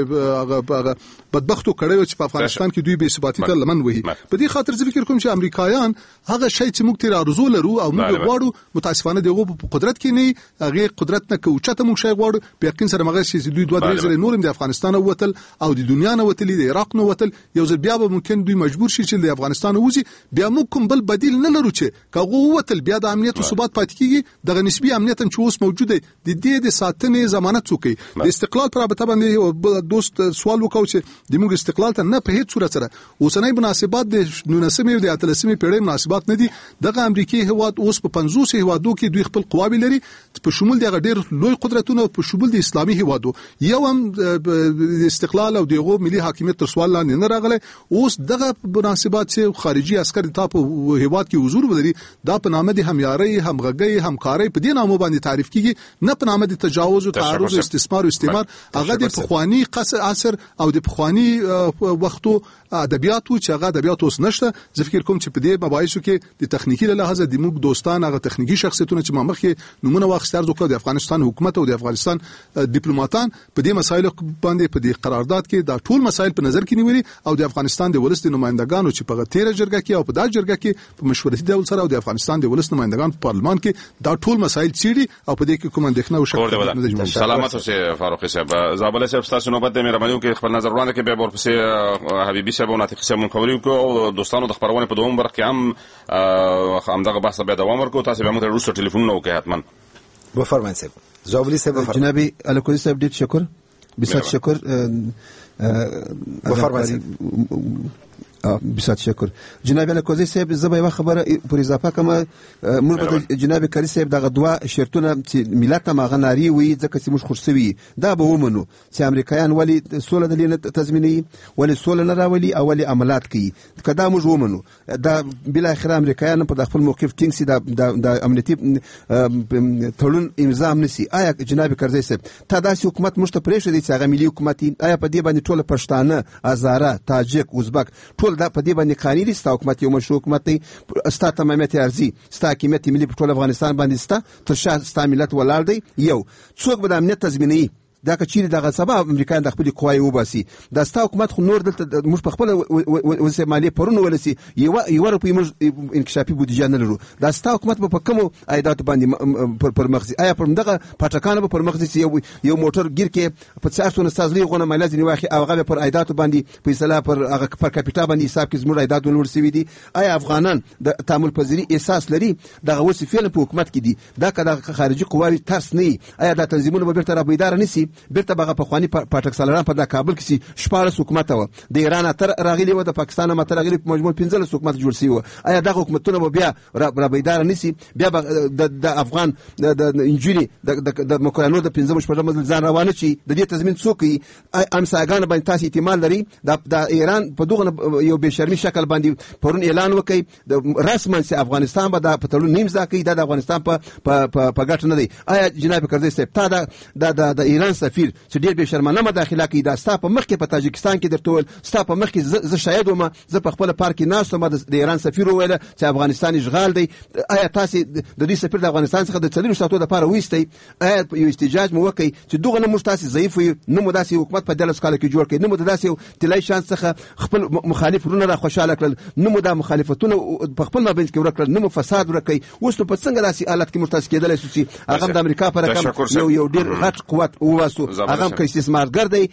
بدبختو کړو چې په افغانستان کې دوی بیثباتۍ ته لمن وهي په دې خاطر زه فکر کوم چې امریکایان هغه شی چې موږ تیر ارزو لرو او موږ غواړو متاسفانه دغه په قدرت کې نه هغه قدرت نه کوچته موږ شی غواړو په یقین سره مغه شي دوی دوه درې ځله نورم د افغانستان وتل او د دنیا نه وتل د عراق نه وتل یو ځل بیا به ممکن دوی مجبور شي چې د افغانستان وځي بیا موږ کوم بل بدیل نه لرو چې کاغه وتل بیا د امنیت او ثبات پاتې کیږي دغه نسبی امنیت هم چې اوس موجود دی د دې د ساتنې ضمانت څوکي د استقلال پر رابطه باندې دوست سوال وکاو چې د موږ استقلال ته نه په هیڅ صورت سره اوسنۍ مناسبات د 19مې او د 13مې پیړۍ مناسبات نه دي دغه امریکای هواد اوس په 50 هوادو کې دوی خپل قواوی لري په شمول دغه ډېر لوی قدرتونه په شمول د اسلامي هوادو یو هم د استقلال او دغه ملي حاکمیت تر سوال لاندې نه راغله اوس دغه مناسبات چې خارجي عسكر د تاسو هواد کې حضور ولري دا په نامه د همياري همغږي همکاري په دې نامو باندې تعریف کیږي نه په نامه د تجاوز او تعرض او استثمار او استعمار هغه د پخوانی عصر او د پخوانی وختو ادبیاتو چې هغه ادبیات اوس نشته زه فکر کوم چې په دې مباحثو کې د تخنیکی له لحاظه د موږ دوستان هغه تخنیکی شخصیتونه چې ما مخکې نمونه واخیستل زکه د افغانستان حکومت او د افغانستان ډیپلوماټان په دې مسایلو باندې په دې قرارداد کې دا ټول مسایل په نظر کې نیولي او د افغانستان د ولست نمائندګان نمایندگانو چې په 13 جرګه کې او په دا جرګه کې په مشورتي ډول سره او د افغانستان د ولس نمایندگان په پارلمان کې دا ټول مسایل چیري او په دې کې کوم اندېښنه او شک نه دي. سلامت اوسئ فاروقي صاحب. زابل صاحب تاسو نوبت د مهرباني وکړئ خپل نظر وړاندې کړئ، به ورپسې حبیبي صاحب او ناطق صاحب مونږ کوو او دوستانو د خبرونه په دوم برخه کې هم دغه بحث به دوام ورکړو. تاسو به موږ ته روسو ټلیفون وکړئ حتما. بفرمایئ صاحب. زابلی صاحب. جنابی الکوزی صاحب ډیر شکر. بسیار شکر. بفرمایئ. بسیار شکر. جناب الکوزی صاحب زه به یو خبره پر اضافه کوم. موږ جناب کری صاحب دغه دوا شرطونه چې ملت ماغه ناری وي ځکه چې موږ خرڅوي دا به ومنو چې امریکایان ولی سوله د لینه تضمیني ولی سوله نه راولي او ولی عملیات کوي کدا موږ ومنو دا بل اخر امریکایان په خپل موقف ټینګ سي د امنیتي تړون امضا نسی. آیا جناب کرزی صاحب تا داسې حکومت موږ ته پرېښودی دي چې هغه ملي حکومت آیا په دې باندې ټول پښتانه هزاره تاجک ازبک ټول دا په دې باندې قانوني دي ستا حکومت یو مشروع حکومت دی ستا تمامیت ارزي ستا حکومت ملي په ټول افغانستان باندې تر شا ستا ملت ولاړ دی. یو څوک به د امنیت تضمینوي دا که چیرې دغه سبا امریکایان د خپل قوای وباسي دا ستا حکومت خو نور دلته موږ په خپل وسه مالی پرونه ولسی یو روپی موږ انکشافي بودیجه نه لرو. دا ستا حکومت په کوم عایدات باندې پر مخزي آیا پر دغه پټکانه پر مخزي یو موټر گیر کې په 400 سازلي غونه مالی ځنی واخی او هغه پر عایدات باندې فیصله پر هغه پر کاپیټا باندې حساب کې زموږ عایدات ولور سوي دي. آیا افغانان د تعامل پذیری احساس لري دغه وسه فعل په حکومت کې دي دا کله خارجي قواوی ترس نه آیا دا تنظیمونه به بیرته را بیدار نسی بیرته بغه په خواني پټک سالاران په د کابل کې شپاره حکومت و د ایران تر راغلی و د پاکستان متر راغلی په مجموع 15 حکومت جوړ سی و. آیا دغه حکومتونه به بیا را بیدار نسی بیا د افغان د انجینی د مکرانو د 15 شپږم ځان روانه چی د دې تضمین څوک امساګان باندې تاسو احتمال لري د ایران په دغه یو بشرمي شکل باندې پرون اعلان وکي رسما چې افغانستان به د پټلون نیم ځکه د افغانستان په ګټه نه دی. آیا جناب کرزی صاحب تا د ایران سفیر چې ډیر به شرمانه مداخله کوي دا ستا په مخ کې په تاجکستان کې درته ستا په مخ کې زه شاید وم زه په خپل پارک کې ناس ما د ایران سفیر ویل چې افغانستان اشغال دی. آیا تاسو د دې سفیر د افغانستان څخه د 40 ساعتونو لپاره وېستئ آیا یو احتجاج مو وکړي چې دغه نه موږ تاسو ضعیف نو مو داسې حکومت په دلس کال کې جوړ کړي نو مو داسې تلای شانس څخه خپل مخالفونه را خوشاله کړل نو مو د مخالفتونه په خپل مابین کې ورکړل نو مو فساد ورکړي اوس په څنګه داسې حالت کې مرتکب کېدل شي هغه د امریکا پر رقم یو ډیر غټ قوت وواسو هغه کې استثمارګر دی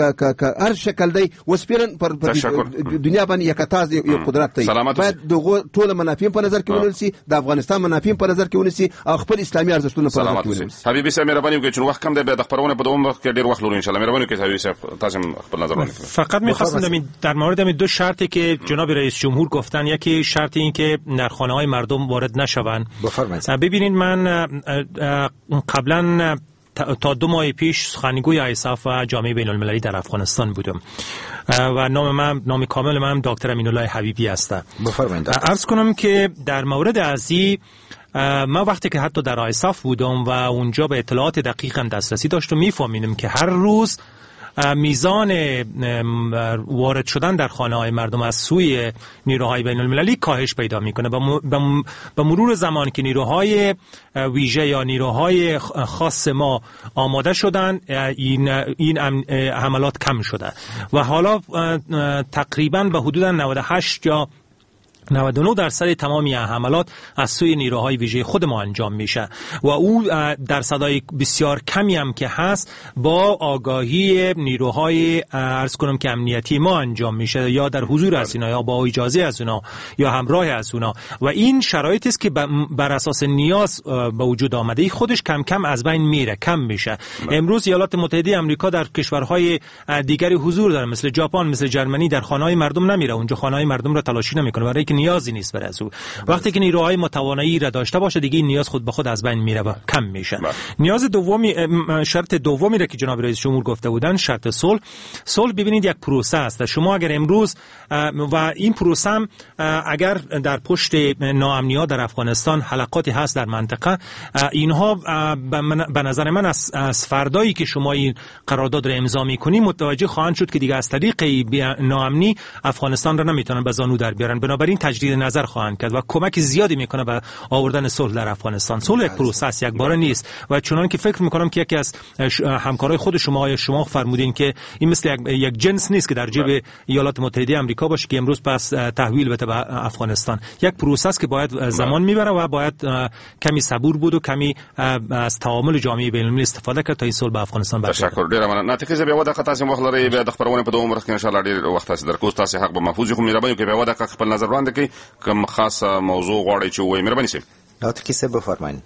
ک هر شکل دی وسپیرن پر دنیا باندې یکتاز یو قدرت دی باید دغه ټول منافع په نظر کې ونیول شي د افغانستان منافع په نظر کې ونیول شي او خپل اسلامي ارزښتونه په نظر کې ونیول شي. حبیبي صاحب مهرباني وکړئ چې وخت کم دی به د خبرونه په دوم وخت کې ډیر وخت لرو ان شاء الله. مهرباني وکړئ حبیبي صاحب تاسو خپل نظر ورکړئ. فقط می‌خواستم در مورد دو شرطی که جناب رئیس جمهور گفتن یکی شرط این که در خانه‌های مردم وارد نشوند. ببینید من قبلا تا 2 ماه پیش سخنگوی ایساف و جامعه بین المللی در افغانستان بودم و نام کامل من دکتر امینالله حبیبی است. عرض کنم که در مورد ازی ما وقتی که حتی در ایساف بودم و اونجا به اطلاعات دقیق هم دسترسی داشتم میفهمیدم که هر روز میزان وارد شدن در خانه‌های مردم از سوی نیروهای بین المللی کاهش پیدا میکنه. با مرور زمان که نیروهای ویژه یا نیروهای خاص ما آماده شدن این حملات کم شده و حالا تقریبا به حدود 98 یا 99% تمامی حملات از سوی نیروهای ویژه خود ما انجام میشه و او درصدای بسیار کمی هم که هست با آگاهی نیروهای عرض کنم که امنیتی ما انجام میشه یا در حضور از اینا یا با اجازه از اونا یا همراه از اونا و این شرایطی است که بر اساس نیاز به وجود آمده خودش کم کم از بین میره کم میشه. امروز ایالات متحده آمریکا در کشورهای دیگری حضور داره مثل ژاپن مثل جرمنی در خانه‌های مردم نمیره اونجا خانه‌های مردم را تلاشی نمیکنه برای که نیازی نیست برای از او. وقتی که نیروهای متوانایی را داشته باشه دیگه این نیاز خود به خود از بین میره و کم میشه. نیاز دومی شرط دومی را که جناب رئیس جمهور گفته بودن شرط صلح ببینید یک پروسه است. شما اگر امروز و این پروسه هم اگر در پشت ناامنی‌ها در افغانستان حلقاتی هست در منطقه اینها به نظر من از فردایی که شما این قرارداد را امضا می‌کنید متوجه خواهند شد که دیگه از طریق ناامنی افغانستان را نمیتونن به زانو در بیارن. بنابراین تجدید نظر خواهند کرد و کمک زیادی میکنه به آوردن صلح در افغانستان. صلح یک پروسه است، یک باره نیست و چنان که فکر میکنم که یکی از همکارای خود شما فرمودین که این مثل یک جنس نیست که در جیب ایالات متحده آمریکا باشه که امروز پس تحویل بده به افغانستان. یک پروسه است که باید زمان میبره و باید کمی صبور بود و کمی از تعامل جامعه بین‌المللی استفاده کرد تا این صلح به افغانستان برسه. تشکر ډیر مننه. ناتقه بیا ودا تاسو وخت لري بیا د خبرونه په دوه ورځ کې ان شاء الله ډیر وخت تاسو درکوس تاسو حق به محفوظ خو مهرباني کوي بیا ودا خپل نظر وړاندې کوي کوم خاصه موضوع غواړي چې وایي مهرباني شي. ناتقه صاحب بفرمایید.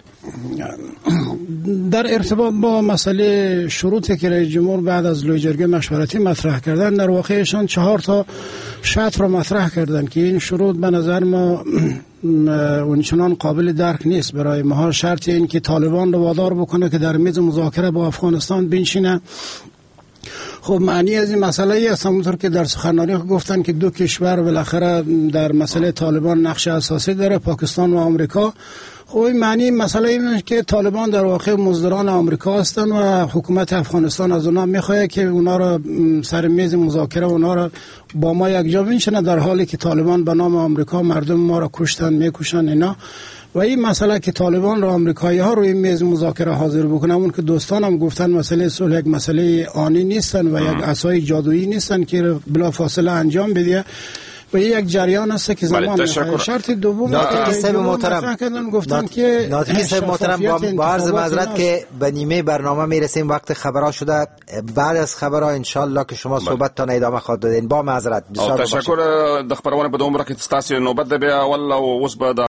در ارتباط با مسئله شروطی که رئیس جمهور بعد از لوی جرگه مشورتی مطرح کردن، در واقعشان 4 تا شرط را مطرح کردن که این شروط به نظر ما اونچنان قابل درک نیست برای ما. شرط این که طالبان رو وادار بکنه که در میز مذاکره با افغانستان بنشینه. خب معنی از این مسئله است همونطور که در سخنرانی گفتن که دو کشور بالاخره در مسئله طالبان نقش اساسی داره، پاکستان و آمریکا. خب این معنی مسئله اینه که طالبان در واقع مزدوران آمریکا هستن و حکومت افغانستان از اونا میخواد که اونا را سر میز مذاکره اونا را با ما یکجا بنشینه، در حالی که طالبان به نام آمریکا مردم ما را کشتن میکشن اینا. و این مسئله که طالبان را آمریکایی ها روی میز مذاکره حاضر بکنن، اون که دوستانم گفتن مسئله صلح یک مسئله آنی نیستن و یک عصای جادویی نیستن که بلافاصله انجام بده و یک جریان است که زمان می‌خواد. شرط دوم ناطقه صاحب محترم گفتن که ناطقه صاحب محترم با عرض معذرت که به نیمه برنامه میرسیم، وقت خبرها شده. بعد از خبرها ان شاء الله که شما صحبتتان ادامه خواهد دادین. با معذرت. تشکر. د خبرونه په دومره کې تاسو نوبت ده بیا ول او اوس به